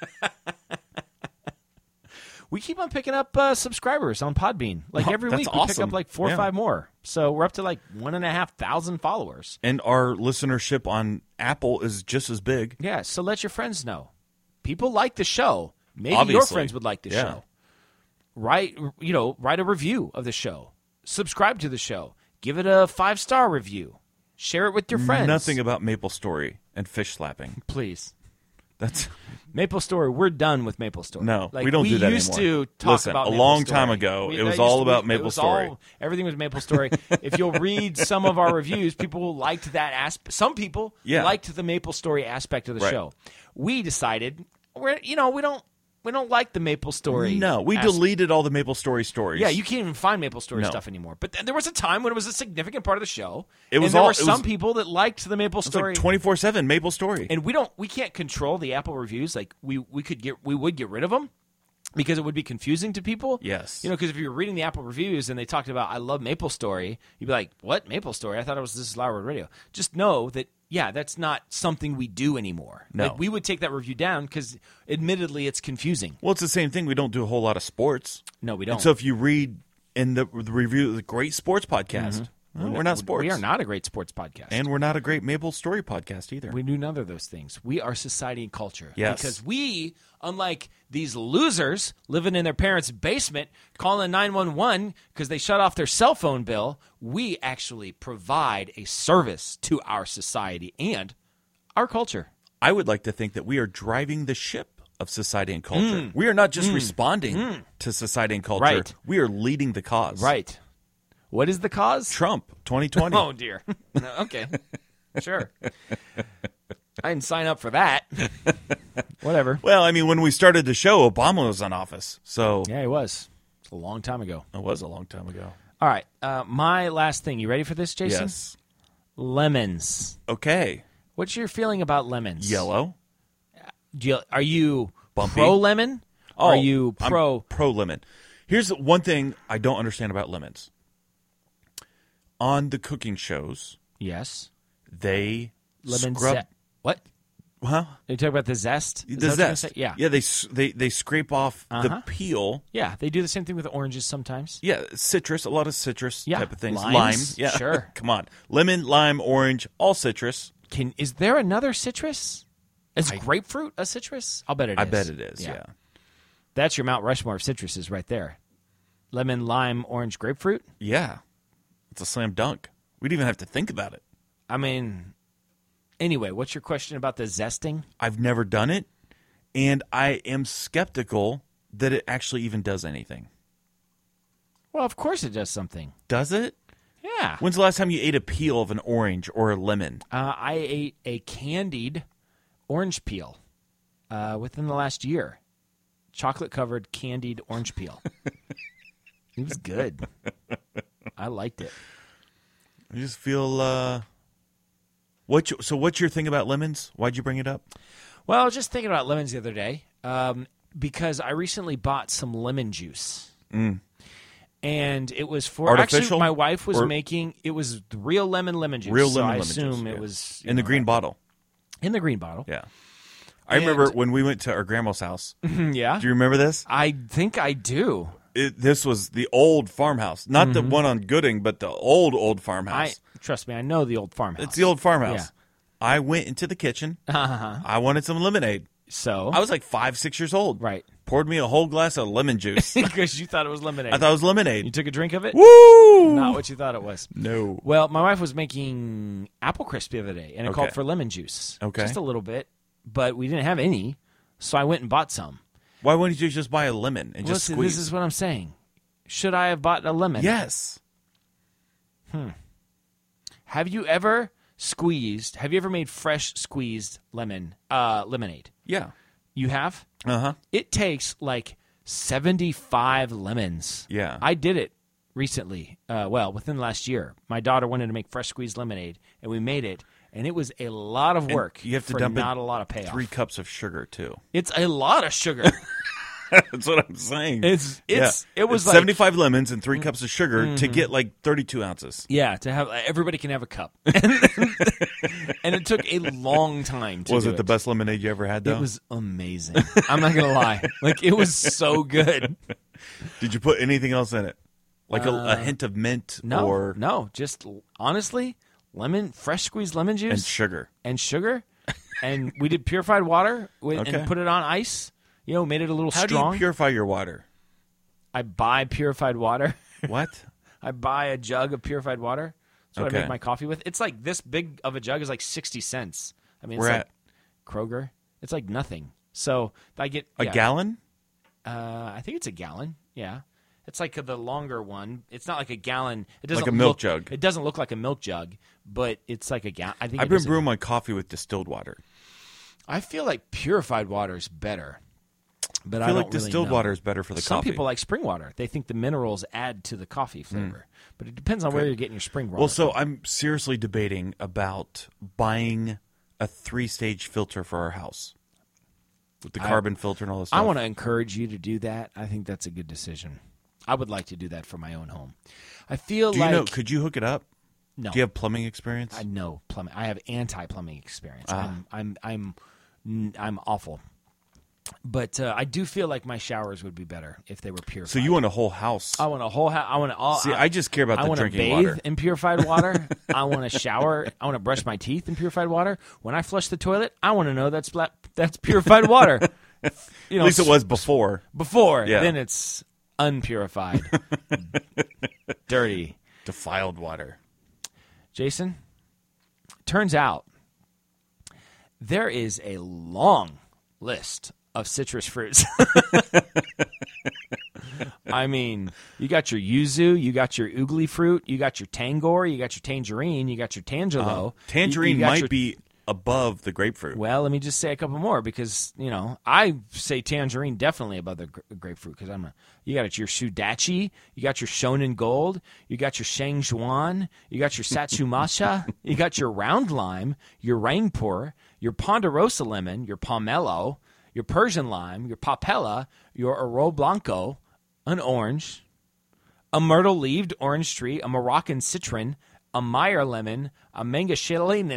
We keep on picking up subscribers on Podbean. Every week we pick up 4 or 5 more. So we're up to 1,500 followers. And our listenership on Apple is just as big. Yeah, so let your friends know. People like the show. Maybe Obviously. Your friends would like the show. Write a review of the show. Subscribe to the show. Give it a 5-star review. Share it with your friends. Nothing about Maple Story and fish slapping. Please. That's Maple Story. We're done with Maple Story. No, we don't do that anymore. We used to talk about a Maple long Story. time ago. It was all about Maple Story. Everything was Maple Story. If you'll read some of our reviews, people liked that aspect. Some people liked the Maple Story aspect of the show. We decided we don't don't like the Maple Story. No, we deleted all the Maple Story stories. Yeah, you can't even find Maple Story No. stuff anymore. But there was a time when it was a significant part of the show. It was and there all- were it some was- people that liked the Maple It's Story. like 24/7 Maple Story. And we can't control the Apple reviews. Like we would get rid of them because it would be confusing to people. Yes. Because if you're reading the Apple reviews and they talked about I love Maple Story, you'd be like, "What Maple Story? I thought this is Loud Road Radio." Just know that that's not something we do anymore. No. Like, we would take that review down because admittedly it's confusing. Well, it's the same thing. We don't do a whole lot of sports. No, we don't. And so if you read in the review of the great sports podcast, well, we're not sports. We are not a great sports podcast. And we're not a great Maple Story podcast either. We do none of those things. We are society and culture. Yes. Because we, unlike these losers living in their parents' basement, calling 911 because they shut off their cell phone bill, we actually provide a service to our society and our culture. I would like to think that we are driving the ship of society and culture. We are not just responding to society and culture. Right. We are leading the cause. Right. What is the cause? Trump, 2020. Oh, dear. Okay. Sure. I didn't sign up for that. Whatever. Well, I mean, when we started the show, Obama was in office. So Yeah, it was. It's a long time ago. it was a long time ago. All right. My last thing. You ready for this, Jason? Yes. Lemons. Okay. What's your feeling about lemons? Yellow. Are you Bumpy. pro lemon? Oh, Are you pro? I'm pro lemon. Here's one thing I don't understand about lemons. On the cooking shows, Yes. they Lemon scrub. What? Huh? Are you talking about the zest? Is The that what you're gonna zest. say? Yeah. Yeah. They scrape off the peel. Yeah. They do the same thing with oranges sometimes. Yeah, citrus, a lot of citrus Yeah, type of things. limes, Lime, yeah, sure. Come on, lemon, lime, orange, all citrus. Is there another citrus? Is grapefruit a citrus? I'll bet it is. I bet it is. Yeah. That's your Mount Rushmore of citruses right there. Lemon, lime, orange, grapefruit. Yeah. It's a slam dunk. We didn't even have to think about it. I mean, anyway, what's your question about the zesting? I've never done it, and I am skeptical that it actually even does anything. Well, of course it does something. Does it? Yeah. When's the last time you ate a peel of an orange or a lemon? I ate a candied orange peel within the last year. Chocolate-covered candied orange peel. It was good. I liked it. I just feel. What's your thing about lemons? Why'd you bring it up? Well, I was just thinking about lemons the other day because I recently bought some lemon juice. And it was for Artificial? actually my wife was Or- making it was real lemon juice. Real so lemon I lemon assume juice, it yeah. was In the green bottle. in the green bottle. Yeah. I remember when we went to our grandma's house. Yeah. Do you remember this? I think I do. This was the old farmhouse, not the one on Gooding, but the old farmhouse. Trust me, I know the old farmhouse. It's the old farmhouse. Yeah. I went into the kitchen. I wanted some lemonade. So I was like 5, 6 years old. right. Poured me a whole glass of lemon juice. Because you thought it was lemonade. I thought it was you lemonade. took a drink of it? Woo! Not what you thought it was. No. Well, my wife was making apple crisp the other day, and it Okay. called for lemon juice. Okay. Just a little bit, but we didn't have any, so I went and bought some. Why wouldn't you just buy a lemon and just Listen, squeeze? this is what I'm saying. Should I have bought a lemon? Yes. Have you ever made fresh squeezed lemonade? Yeah. You have? Uh-huh. It takes like 75 lemons. Yeah. I did it recently. Within the last year. My daughter wanted to make fresh squeezed lemonade, and we made it, and it was a lot of work. You have to for dump not in a lot of payoff. 3 cups of sugar, too. It's a lot of sugar. That's what I'm saying. It was It's like 75 lemons and 3 cups of sugar to get like 32 ounces. yeah, to have everybody can have a cup, and it took a long time. To Was do it the best lemonade you ever had, though? It was amazing. I'm not gonna lie, like it was so good. Did you put anything else in it? Like a hint of mint No, just honestly, fresh squeezed lemon juice and sugar. and we did purified water Okay. and put it on ice. Made it a little How strong. do you purify your water? I buy purified water. What? I buy a jug of purified water. That's what I Okay. make my coffee with. It's like this big of a jug is like 60 cents. I mean, Where it's at? like Kroger. It's like nothing. So I get A gallon? I think it's a gallon. Yeah. It's like the longer one. It's not like a gallon. It doesn't Like a milk look- jug. It doesn't look like a milk jug, but it's like a gallon. I think I've it been is a- brewing my coffee with distilled water. I feel like purified water is better But I I feel don't like distilled really know. water is better for the Some coffee. people like spring water. They think the minerals add to the coffee flavor. But it depends on where you're getting your spring water. Well, so from. I'm seriously debating about buying a 3-stage filter for our house with the carbon filter and all this stuff. I want to encourage you to do that. I think that's a good decision. I would like to do that for my own home. I feel Do like you know? Could you hook it up? no. Do you have plumbing experience? I know plumbing. I have anti-plumbing experience. Ah. I'm awful. But I do feel like my showers would be better if they were purified. So you want a whole house? I want a whole house. I want to all. See, I just care about I the want to drinking bathe water. in purified water. I want to shower. I want to brush my teeth in purified water. When I flush the toilet, I want to know that's purified water. You know, At least it was before. before. Yeah. Then it's unpurified, dirty. Defiled water. Jason, turns out there is a long list of citrus fruits. I mean, you got your yuzu, you got your oogly fruit, you got your tangor, you got your tangerine, you got your tangelo. Tangerine You got might your- be above the grapefruit. Well, let me just say a couple more because, I say tangerine definitely above the grapefruit because you got your Sudachi, you got your Shonen Gold, you got your Shangzhuan, you got your Satsumasha, you got your round lime, your Rangpur, your Ponderosa lemon, your Pomelo, your Persian lime, your Papella, your Aro Blanco, an orange, a myrtle-leaved orange tree, a Moroccan citron, a Meyer lemon, a Mangoshelin,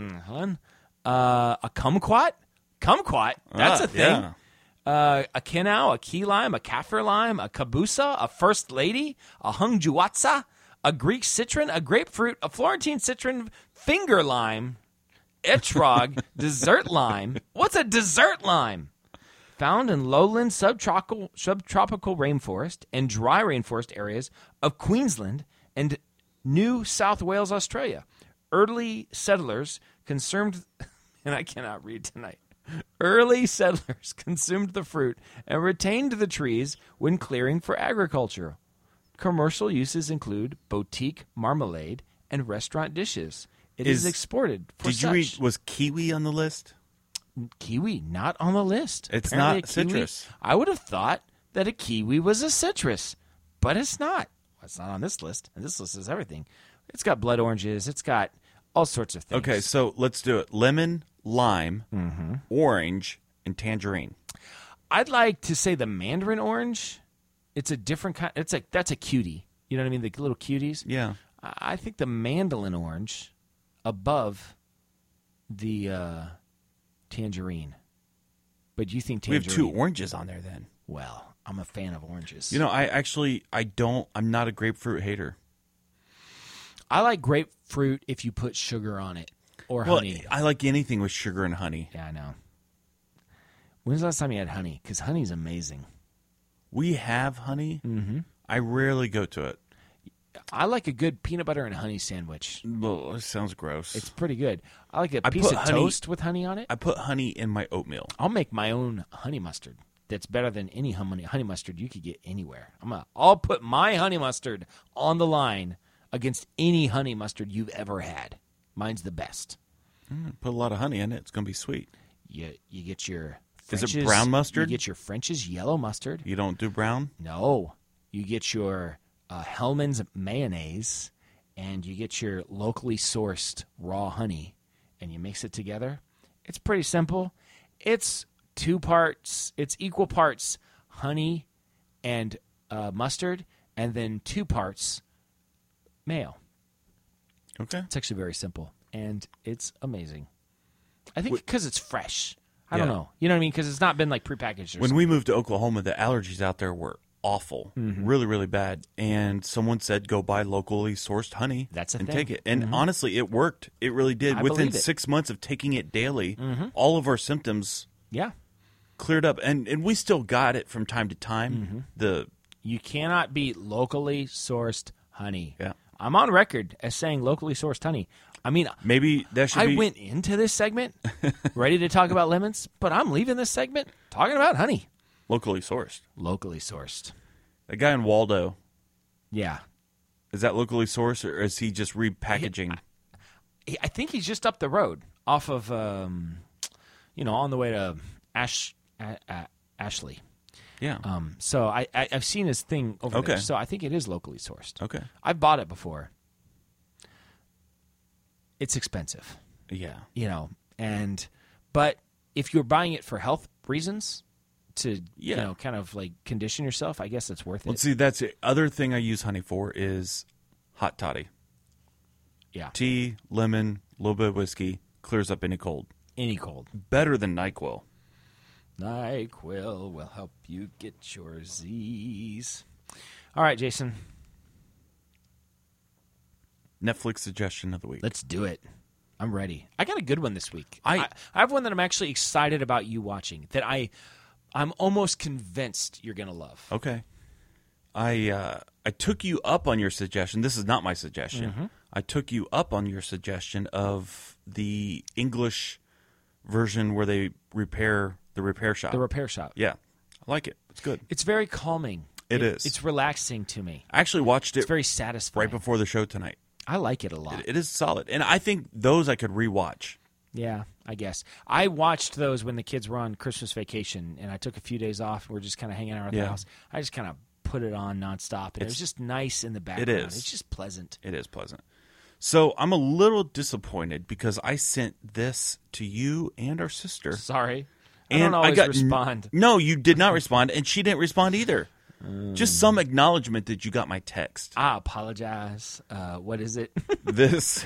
a kumquat. Kumquat, that's a thing. Yeah. A kinau, a key lime, a kaffir lime, a kabusa, a first lady, a hungjuatsa, a Greek citron, a grapefruit, a Florentine citron, finger lime, etrog, dessert lime. What's a dessert lime? Found in lowland subtropical rainforest and dry rainforest areas of Queensland and New South Wales, Australia. Early settlers consumed, and I cannot read tonight. Early settlers consumed the fruit and retained the trees when clearing for agriculture. Commercial uses include boutique marmalade and restaurant dishes. It is exported for Did you read? such. Was kiwi on the list? Kiwi not on the list. It's Apparently not a kiwi- citrus. I would have thought that a kiwi was a citrus, but it's not. Well, it's not on this list, and this list is everything. It's got blood oranges. It's got all sorts of things. Okay, so let's do it. Lemon, lime, Mm-hmm. orange, and tangerine. I'd like to say the mandarin orange. It's a different kind. It's like that's a cutie. You know what I mean? The little cuties. Yeah. I think the mandolin orange above the tangerine. But you think We tangerine? have 2 oranges on there then. Well, I'm a fan of oranges. You know, I'm not a grapefruit hater. I like grapefruit if you put sugar on it or Well, honey. I like anything with sugar and honey. Yeah, I know. When's the last time you had honey? Because honey's amazing. We have honey. Mm-hmm. I rarely go to it. I like a good peanut butter and honey sandwich. Well, it sounds gross. It's pretty good. I like a I piece put of honey- toast with honey on it. I put honey in my oatmeal. I'll make my own honey mustard. That's better than any honey mustard you could get anywhere. I'll put my honey mustard on the line against any honey mustard you've ever had. Mine's the best. Put a lot of honey in it. It's going to be sweet. You get your Is it French's, brown mustard? You get your French's yellow mustard. You don't do brown? No, you get your Hellman's mayonnaise, and you get your locally sourced raw honey, and you mix it together. It's pretty simple. It's 2 parts. It's equal parts honey and mustard, and then 2 parts mayo. Okay. It's actually very simple, and it's amazing. I think because it's fresh. I don't Yeah. know. You know what I mean? Because it's not been like prepackaged or When something. we moved to Oklahoma, the allergies out there were awful, Mm-hmm. really, really bad. And someone said, go buy locally sourced honey That's a and thing. take it. And honestly, it worked. It really did. I Within believe it. 6 months of taking it daily, all of our symptoms Yeah. cleared up. And we still got it from time to time. Mm-hmm. You cannot beat locally sourced honey. Yeah. I'm on record as saying locally sourced honey. I mean, Maybe that should I be. went into this segment ready to talk about lemons, but I'm leaving this segment talking about honey. locally sourced. Locally sourced. The guy in Waldo, Yeah. is that locally sourced or is he just repackaging? I think he's just up the road off of, on the way to Ashley. Yeah. So I've seen his thing over there. Okay. So I think it is locally sourced. Okay. I've bought it before. It's expensive, Yeah. but if you're buying it for health reasons to, Yeah. kind of like condition yourself, I guess it's worth Well, it. see, that's the other thing I use honey for is hot toddy. Yeah. Tea, lemon, a little bit of whiskey, clears up any cold. Any cold. Better than NyQuil. NyQuil will help you get your Z's. All right, Jason, Netflix suggestion of the week. let's do it. I'm ready. I got a good one this week. I have one that I'm actually excited about you watching that I'm almost convinced you're going to love. Okay. I took you up on your suggestion. This is not my suggestion. Mm-hmm. I took you up on your suggestion of the English version where they repair the repair shop. The Repair Shop. Yeah. I like it. It's good. It's very calming. It is. It's relaxing to me. I actually watched it It's very satisfying. right before the show tonight. I like it a lot. It is solid. And I think those I could rewatch. Yeah, I guess. I watched those when the kids were on Christmas vacation, and I took a few days off. We're just kind of hanging out at the Yeah. house. I just kind of put it on nonstop, and it was just nice in the background. is. It's just pleasant. It is pleasant. So I'm a little disappointed because I sent this to you and our sister. Sorry. I And don't always got respond. No, you did not respond, and she didn't respond either. Just some acknowledgement that you got my text. I apologize. What is it? This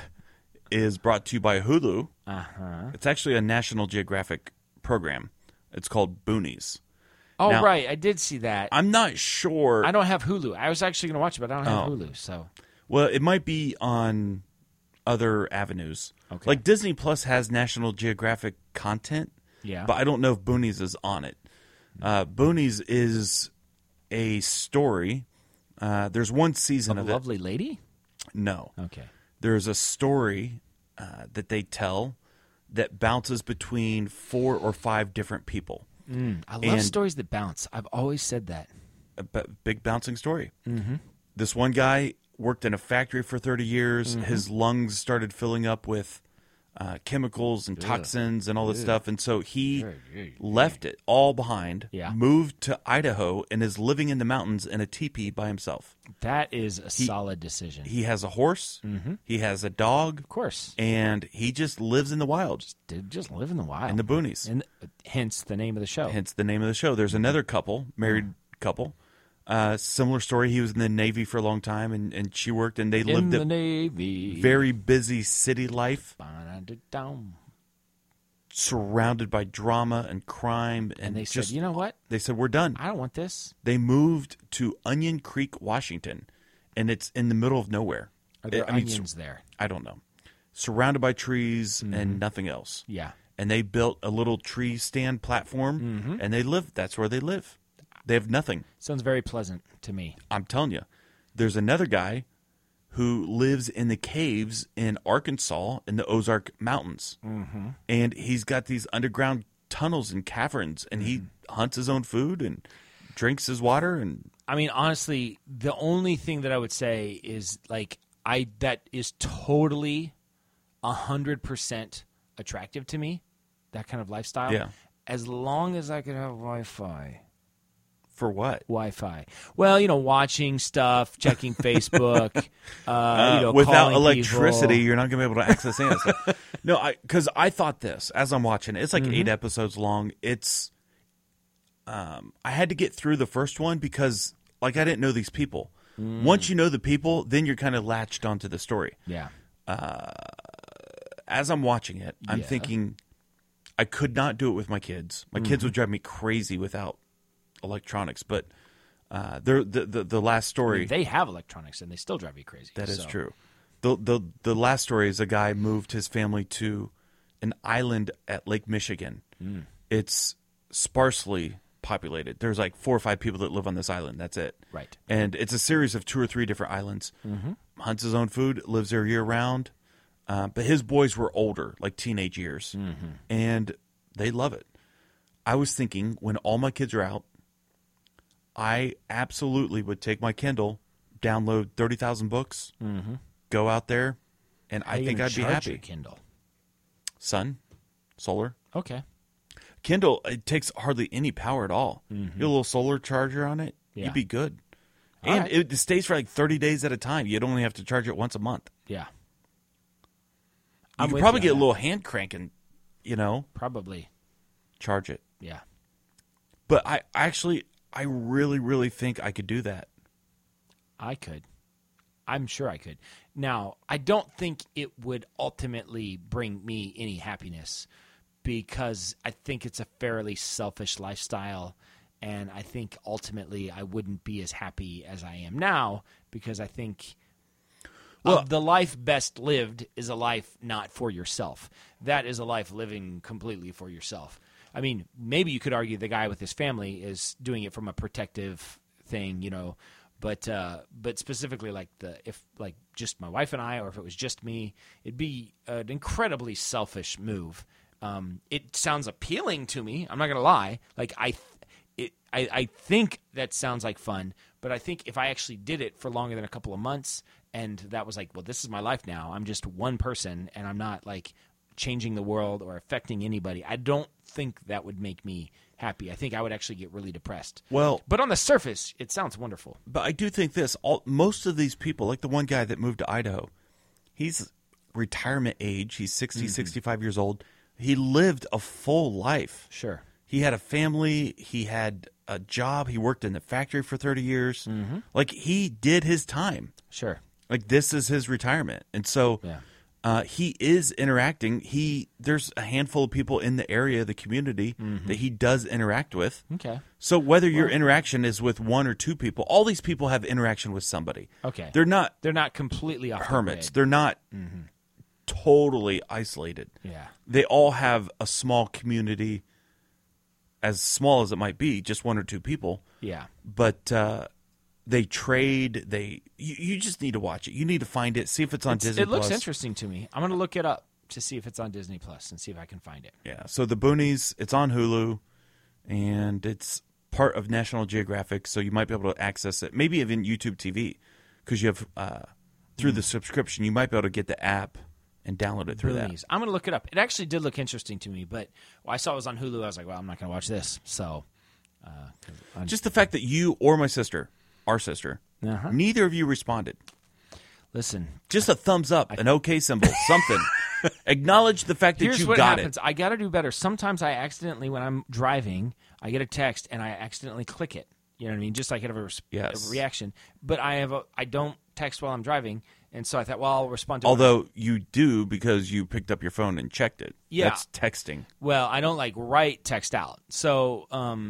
is brought to you by Hulu. Uh-huh. It's actually a National Geographic program. It's called Boonies. Oh, Now- right. I did see that. I'm not sure. I don't have Hulu. I was actually going to watch it, but I don't have Oh. Hulu. So Well, it might be on other avenues. Okay. Like Disney Plus has National Geographic content, yeah. but I don't know if Boonies is on it. Boonies is a story. There's one season Of of a it. lovely lady? No. Okay. There's a story that they tell that bounces between 4 or 5 different people. I love And- stories that bounce. I've always said that. Big bouncing story. Mm-hmm. This one guy worked in a factory for 30 years. Mm-hmm. His lungs started filling up with chemicals and toxins and all this stuff. And so he left it all behind, Yeah. moved to Idaho, and is living in the mountains in a teepee by himself. That is a solid decision. He has a horse. Mm-hmm. He has a dog. Of course. And he just lives in the wild, Did just live in the wild. in the boonies. And hence the name of the show. Hence the name of the show. There's another couple, married couple. Similar story. He was in the Navy for a long time, and she worked, and they in lived the a Navy. very busy city life, Ba-da-da-dum. surrounded by drama and crime. And they just, said, you know what? they said, we're done. I don't want this. They moved to Onion Creek, Washington, and it's in the middle of nowhere. Are there I mean, onions there? I don't know. Surrounded by trees and nothing else. Yeah. And they built a little tree stand platform, and they live. That's where they live. They have nothing. Sounds very pleasant to me. I'm telling you. There's another guy who lives in the caves in Arkansas in the Ozark Mountains. Mm-hmm. And he's got these underground tunnels and caverns, and he hunts his own food and drinks his water. And I mean, honestly, the only thing that I would say is like that is totally 100% attractive to me. That kind of lifestyle. Yeah. As long as I could have Wi-Fi. for what? Wi-Fi. Well, watching stuff, checking Facebook. Without calling electricity, people. you're not going to be able to access any of that stuff. No, because I thought this as I'm watching it. It's like 8 episodes long. It's I had to get through the first one because I didn't know these people. Once you know the people, then you're kind of latched onto the story. Yeah. As I'm watching it, I'm Yeah. thinking I could not do it with my kids. My kids would drive me crazy without electronics. But the last story. They have electronics and they still drive you crazy. That is so. true. The last story is a guy moved his family to an island at Lake Michigan. It's sparsely populated. There's like 4 or 5 people that live on this island. That's it. Right. And it's a series of 2 or 3 different islands. Hunts his own food, lives there year round. But his boys were older, like teenage years, and they love it. I was thinking when all my kids are out, I absolutely would take my Kindle, download 30,000 books, go out there, and I think I'd be Charge happy. your Kindle. Sun, solar. Okay. Kindle, it takes hardly any power at all. You get a little solar charger on it, Yeah. you'd be good. All And right. it stays for like 30 days at a time. You'd only have to charge it once a month. Yeah. You I'm could with probably you get a on little hand crank and, Probably. charge it. Yeah. But I really, really think I could do that. I could. I'm sure I could. Now, I don't think it would ultimately bring me any happiness because I think it's a fairly selfish lifestyle. And I think ultimately I wouldn't be as happy as I am now because I think the life best lived is a life not for yourself. That is a life living completely for yourself. I mean, maybe you could argue the guy with his family is doing it from a protective thing, but specifically if just my wife and I, or if it was just me, it'd be an incredibly selfish move. It sounds appealing to me. I'm not gonna lie. I think that sounds like fun, but I think if I actually did it for longer than a couple of months, and that was like, well, this is my life now. I'm just one person, and I'm not changing the world or affecting anybody. I don't think that would make me happy. I think I would actually get really depressed. Well, But on the surface, it sounds wonderful. but I do think this. Most of these people, like the one guy that moved to Idaho, he's retirement age. He's 60, 65 years old. He lived a full life. Sure. He had a family. He had a job. He worked in the factory for 30 years. Like, he did his time. Sure. Like, this is his retirement. And so he is interacting. There's a handful of people in the area, the community, that he does interact with. Okay. So whether your interaction is with one or two people, all these people have interaction with somebody. Okay. They're not They're not completely off hermits. The grid. They're not totally isolated. Yeah. They all have a small community, as small as it might be, just one or two people. Yeah. But they trade. You just need to watch it. You need to find it. See if it's on Disney. It looks Plus. interesting to me. I'm going to look it up to see if it's on Disney Plus and see if I can find it. Yeah. So the Boonies, it's on Hulu, and it's part of National Geographic, so you might be able to access it. Maybe even YouTube TV, because you have through the subscription, you might be able to get the app and download it through Boonies. I'm going to look it up. It actually did look interesting to me, but I saw it was on Hulu. I was like, well, I'm not going to watch this. So, that. Just the fact that you or my sister, our sister, neither of you responded. Listen, Just a thumbs up, an okay symbol, something. Acknowledge the fact that here's you what got happens. it. I got to do better. Sometimes I accidentally, when I'm driving, I get a text and I accidentally click it. You know what I mean? Just so I could have a reaction. But I don't text while I'm driving, and so I thought, well, I'll respond to it. Although you do, because you picked up your phone and checked it. Yeah. That's texting. Well, I don't write text out. So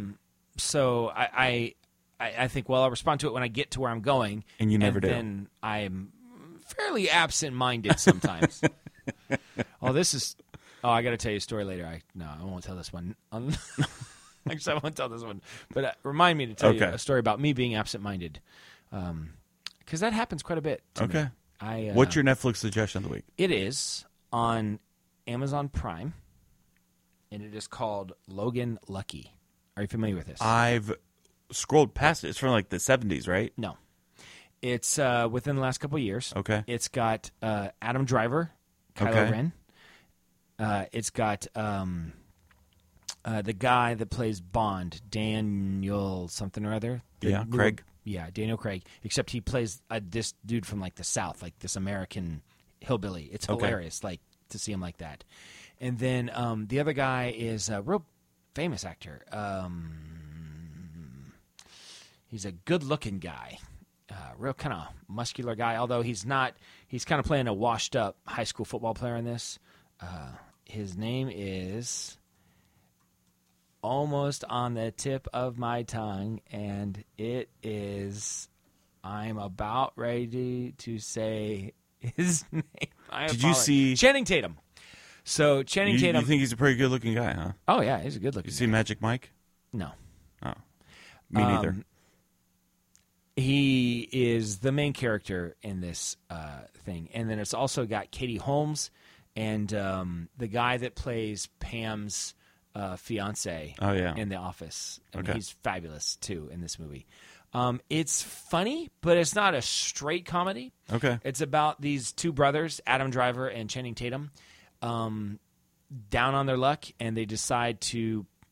I think, well, I'll respond to it when I get to where I'm going. And you never do. Then I'm fairly absent-minded sometimes. I got to tell you a story later. I won't tell this one. Actually, I won't tell this one. But remind me to tell you a story about me being absent-minded. Because that happens quite a bit to me. What's your Netflix suggestion of the week? It is on Amazon Prime, and it is called Logan Lucky. Are you familiar with this? I've scrolled past it. It's from like the 70s, right? No. It's within the last couple of years. Okay. It's got Adam Driver, Kylo Ren. It's got the guy that plays Bond, Daniel something or other. Craig. Yeah, Daniel Craig. Except he plays this dude from the South, this American hillbilly. It's hilarious, to see him like that. And then the other guy is a real famous actor. He's a good-looking guy, real kind of muscular guy. Although he's not. He's kind of playing a washed-up high school football player in this. His name is almost on the tip of my tongue, and it is. I'm about ready to say his name. Did you see Channing Tatum? So Channing Tatum. You think he's a pretty good-looking guy, huh? Oh yeah, he's a good-looking. You see Magic Mike? No. Oh, me neither. He is the main character in this thing, and then it's also got Katie Holmes and the guy that plays Pam's fiance in The Office. And he's fabulous too in this movie. It's funny, but it's not a straight comedy. Okay. It's about these two brothers, Adam Driver and Channing Tatum, down on their luck, and they decide to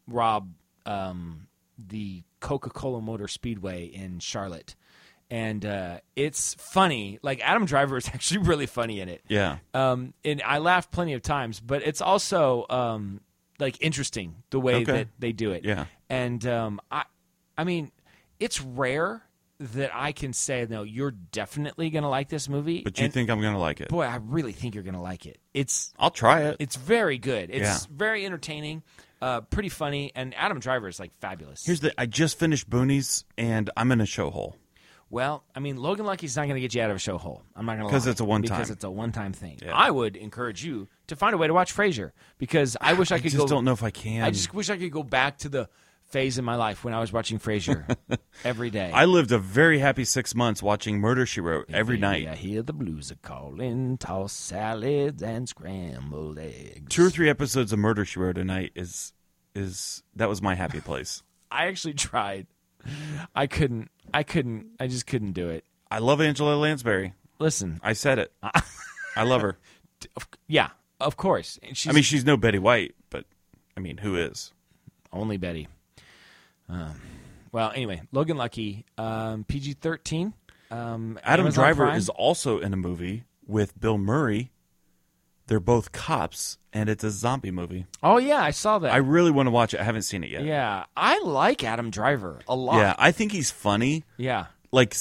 rob the Coca-Cola Motor Speedway in Charlotte. And it's funny. Like, Adam Driver is actually really funny in it. Yeah. And I laughed plenty of times, but it's also like interesting the way that they do it. Yeah. And I mean, it's rare that I can say, no, you're definitely going to like this movie. But you think I'm going to like it? Boy, I really think you're going to like it. I'll try it. It's very good. It's very entertaining, pretty funny, and Adam Driver is like fabulous. I just finished Boonies, and I'm in a show hole. Well, I mean, Logan Lucky's not going to get you out of a show hole. I'm not going to lie. Because it's a one-time. Because it's a one-time thing. Yeah. I would encourage you to find a way to watch Frasier, because I wish I could go. I just don't know if I can. I just wish I could go back to the phase in my life when I was watching Frasier every day. I lived a very happy 6 months watching Murder, She Wrote every night. I hear the blues are calling, toss salads and scrambled eggs. 2 or 3 episodes of Murder, She Wrote a night is that was my happy place. I actually tried. I just couldn't do it. I love Angela Lansbury. Listen. I said it. I love her. Yeah, of course. She's no Betty White, but I mean, who is? Only Betty. Well, anyway, Logan Lucky, PG-13. Adam Amazon Driver Prime. is also in a movie with Bill Murray. They're both cops, and it's a zombie movie. Oh, yeah, I saw that. I really want to watch it. I haven't seen it yet. Yeah, I like Adam Driver a lot. Yeah, I think he's funny. Yeah. Like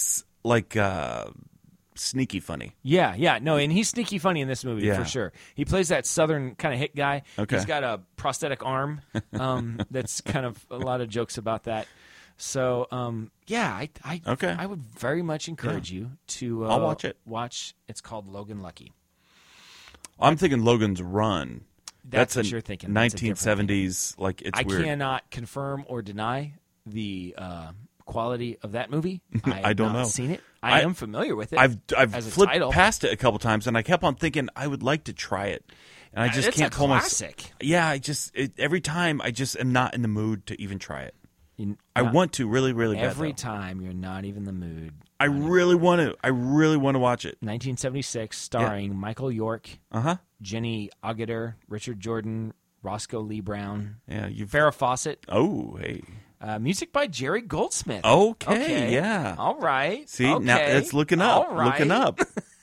sneaky funny. Yeah. No, and he's sneaky funny in this movie for sure. He plays that southern kind of hit guy. Okay. He's got a prosthetic arm. That's kind of a lot of jokes about that. So, I would very much encourage you to I'll watch it. It's called Logan Lucky. I'm thinking Logan's Run. That's what a you're thinking. That's a different 1970s. Like, it's I weird. cannot confirm or deny the quality of that movie. I don't know. Seen it. I am familiar with it. I've as a flipped title. past it a couple times, and I kept on thinking I would like to try it, and I just It's can't a pull classic. myself. Yeah, every time I just am not in the mood to even try it. I Not- want to really, really bad. Every though. time you're not even in the mood. I really want to. I really want to watch it. 1976, starring Michael York, Jenny Agutter, Richard Jordan, Roscoe Lee Brown, Yeah, Farrah Fawcett. Oh, hey. Music by Jerry Goldsmith. Okay, yeah. All right. See, okay. now it's looking up. All right. Looking up.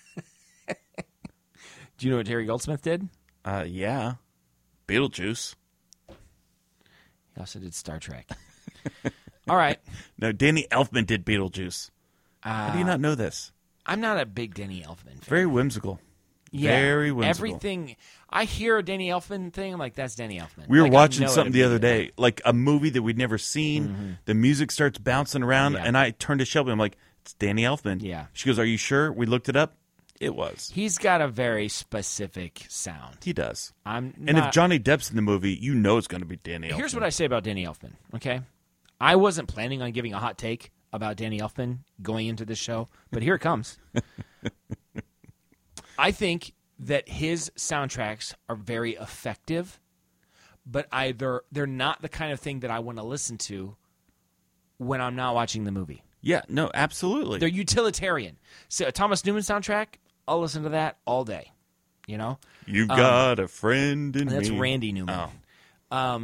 Do you know what Jerry Goldsmith did? Yeah. Beetlejuice. He also did Star Trek. All right. No, Danny Elfman did Beetlejuice. How do you not know this? I'm not a big Danny Elfman fan. Very whimsical. Yeah, Very whimsical. Everything. I hear a Danny Elfman thing, I'm like, that's Danny Elfman. We were Like, I watching know it something the other immediately. day, like a movie that we'd never seen. The music starts bouncing around, Yeah. and I turned to Shelby. I'm like, it's Danny Elfman. Yeah. She goes, are you sure? We looked it up. It was. He's got a very specific sound. He does. I'm And not, if Johnny Depp's in the movie, you know it's going to be Danny Elfman. Here's what I say about Danny Elfman, okay? I wasn't planning on giving a hot take about Danny Elfman going into this show, but here it comes. I think that his soundtracks are very effective, but they're not the kind of thing that I want to listen to when I'm not watching the movie. Yeah, no, absolutely. They're utilitarian. So a Thomas Newman soundtrack, I'll listen to that all day. You know? You got a friend in That's me. Randy Newman. Oh.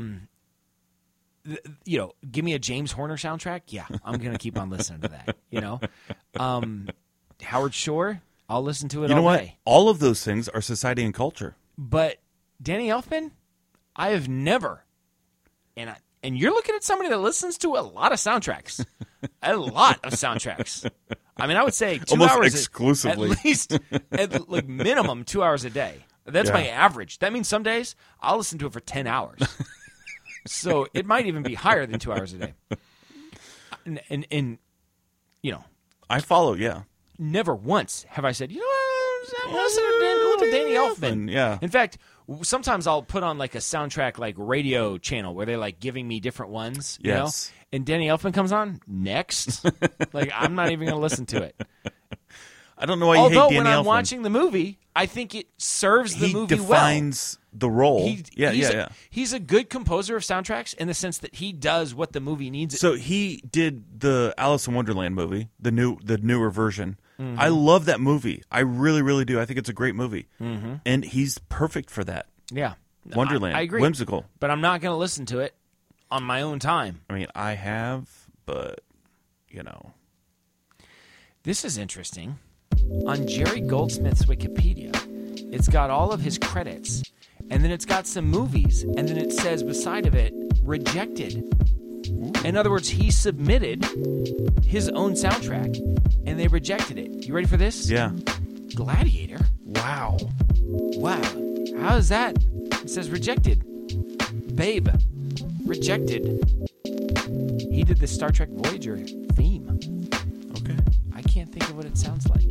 Give me a James Horner soundtrack. Yeah, I'm going to keep on listening to that. You know? Howard Shore, I'll listen to it You know all what? day. All of those things are society and culture. But Danny Elfman, I have never, and you're looking at somebody that listens to a lot of soundtracks. A lot of soundtracks. I mean, I would say 2 Almost hours exclusively. at least, at like minimum 2 hours a day. That's my average. That means some days I'll listen to it for 10 hours. So it might even be higher than 2 hours a day. And I follow, yeah. never once have I said, you know what, I'm listening to a little Danny Elfman. Yeah. In fact, sometimes I'll put on like a soundtrack like radio channel where they're like giving me different ones, you know? Yes. And Danny Elfman comes on next. Like, I'm not even going to listen to it. I don't know why you Although hate Danny when I'm Elfman. watching the movie, I think it serves the he movie defines the role. well. He's a good composer of soundtracks in the sense that he does what the movie needs. So he did the Alice in Wonderland movie, the newer version. Mm-hmm. I love that movie. I really, really do. I think it's a great movie, and he's perfect for that. Yeah. Wonderland, I agree. whimsical. But I'm not going to listen to it on my own time. I mean, I have, but, you know. This is interesting. On Jerry Goldsmith's Wikipedia, it's got all of his credits, and then it's got some movies, and then it says beside of it, rejected. In other words, he submitted his own soundtrack, and they rejected it. You ready for this? Yeah. Gladiator? Wow. How is that? It says rejected. Babe. Rejected. He did the Star Trek Voyager theme. Okay. I can't think of what it sounds like.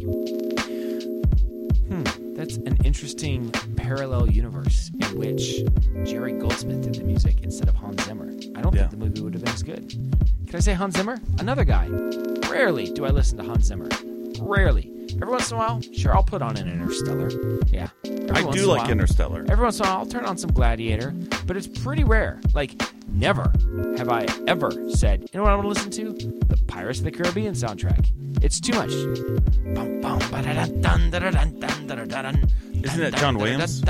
That's an interesting parallel universe in which Jerry Goldsmith did the music instead of Hans Zimmer. I don't think the movie would have been as good. Can I say Hans Zimmer? Another guy. Rarely do I listen to Hans Zimmer. Rarely. Every once in a while, sure, I'll put on an Interstellar. Yeah. I do like Interstellar. Every once in a while, I'll turn on some Gladiator, but it's pretty rare. Like, never have I ever said, you know what I want to listen to? The Pirates of the Caribbean soundtrack. It's too much. Isn't that John Williams?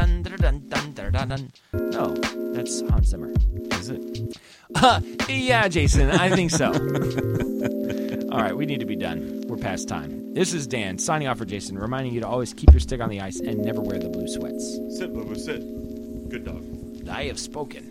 No, that's Hans Zimmer. Is it? Yeah, Jason, I think so. All right, we need to be done. We're past time. This is Dan, signing off for Jason, reminding you to always keep your stick on the ice and never wear the blue sweats. Sit, Boo Boo, sit. Good dog. I have spoken.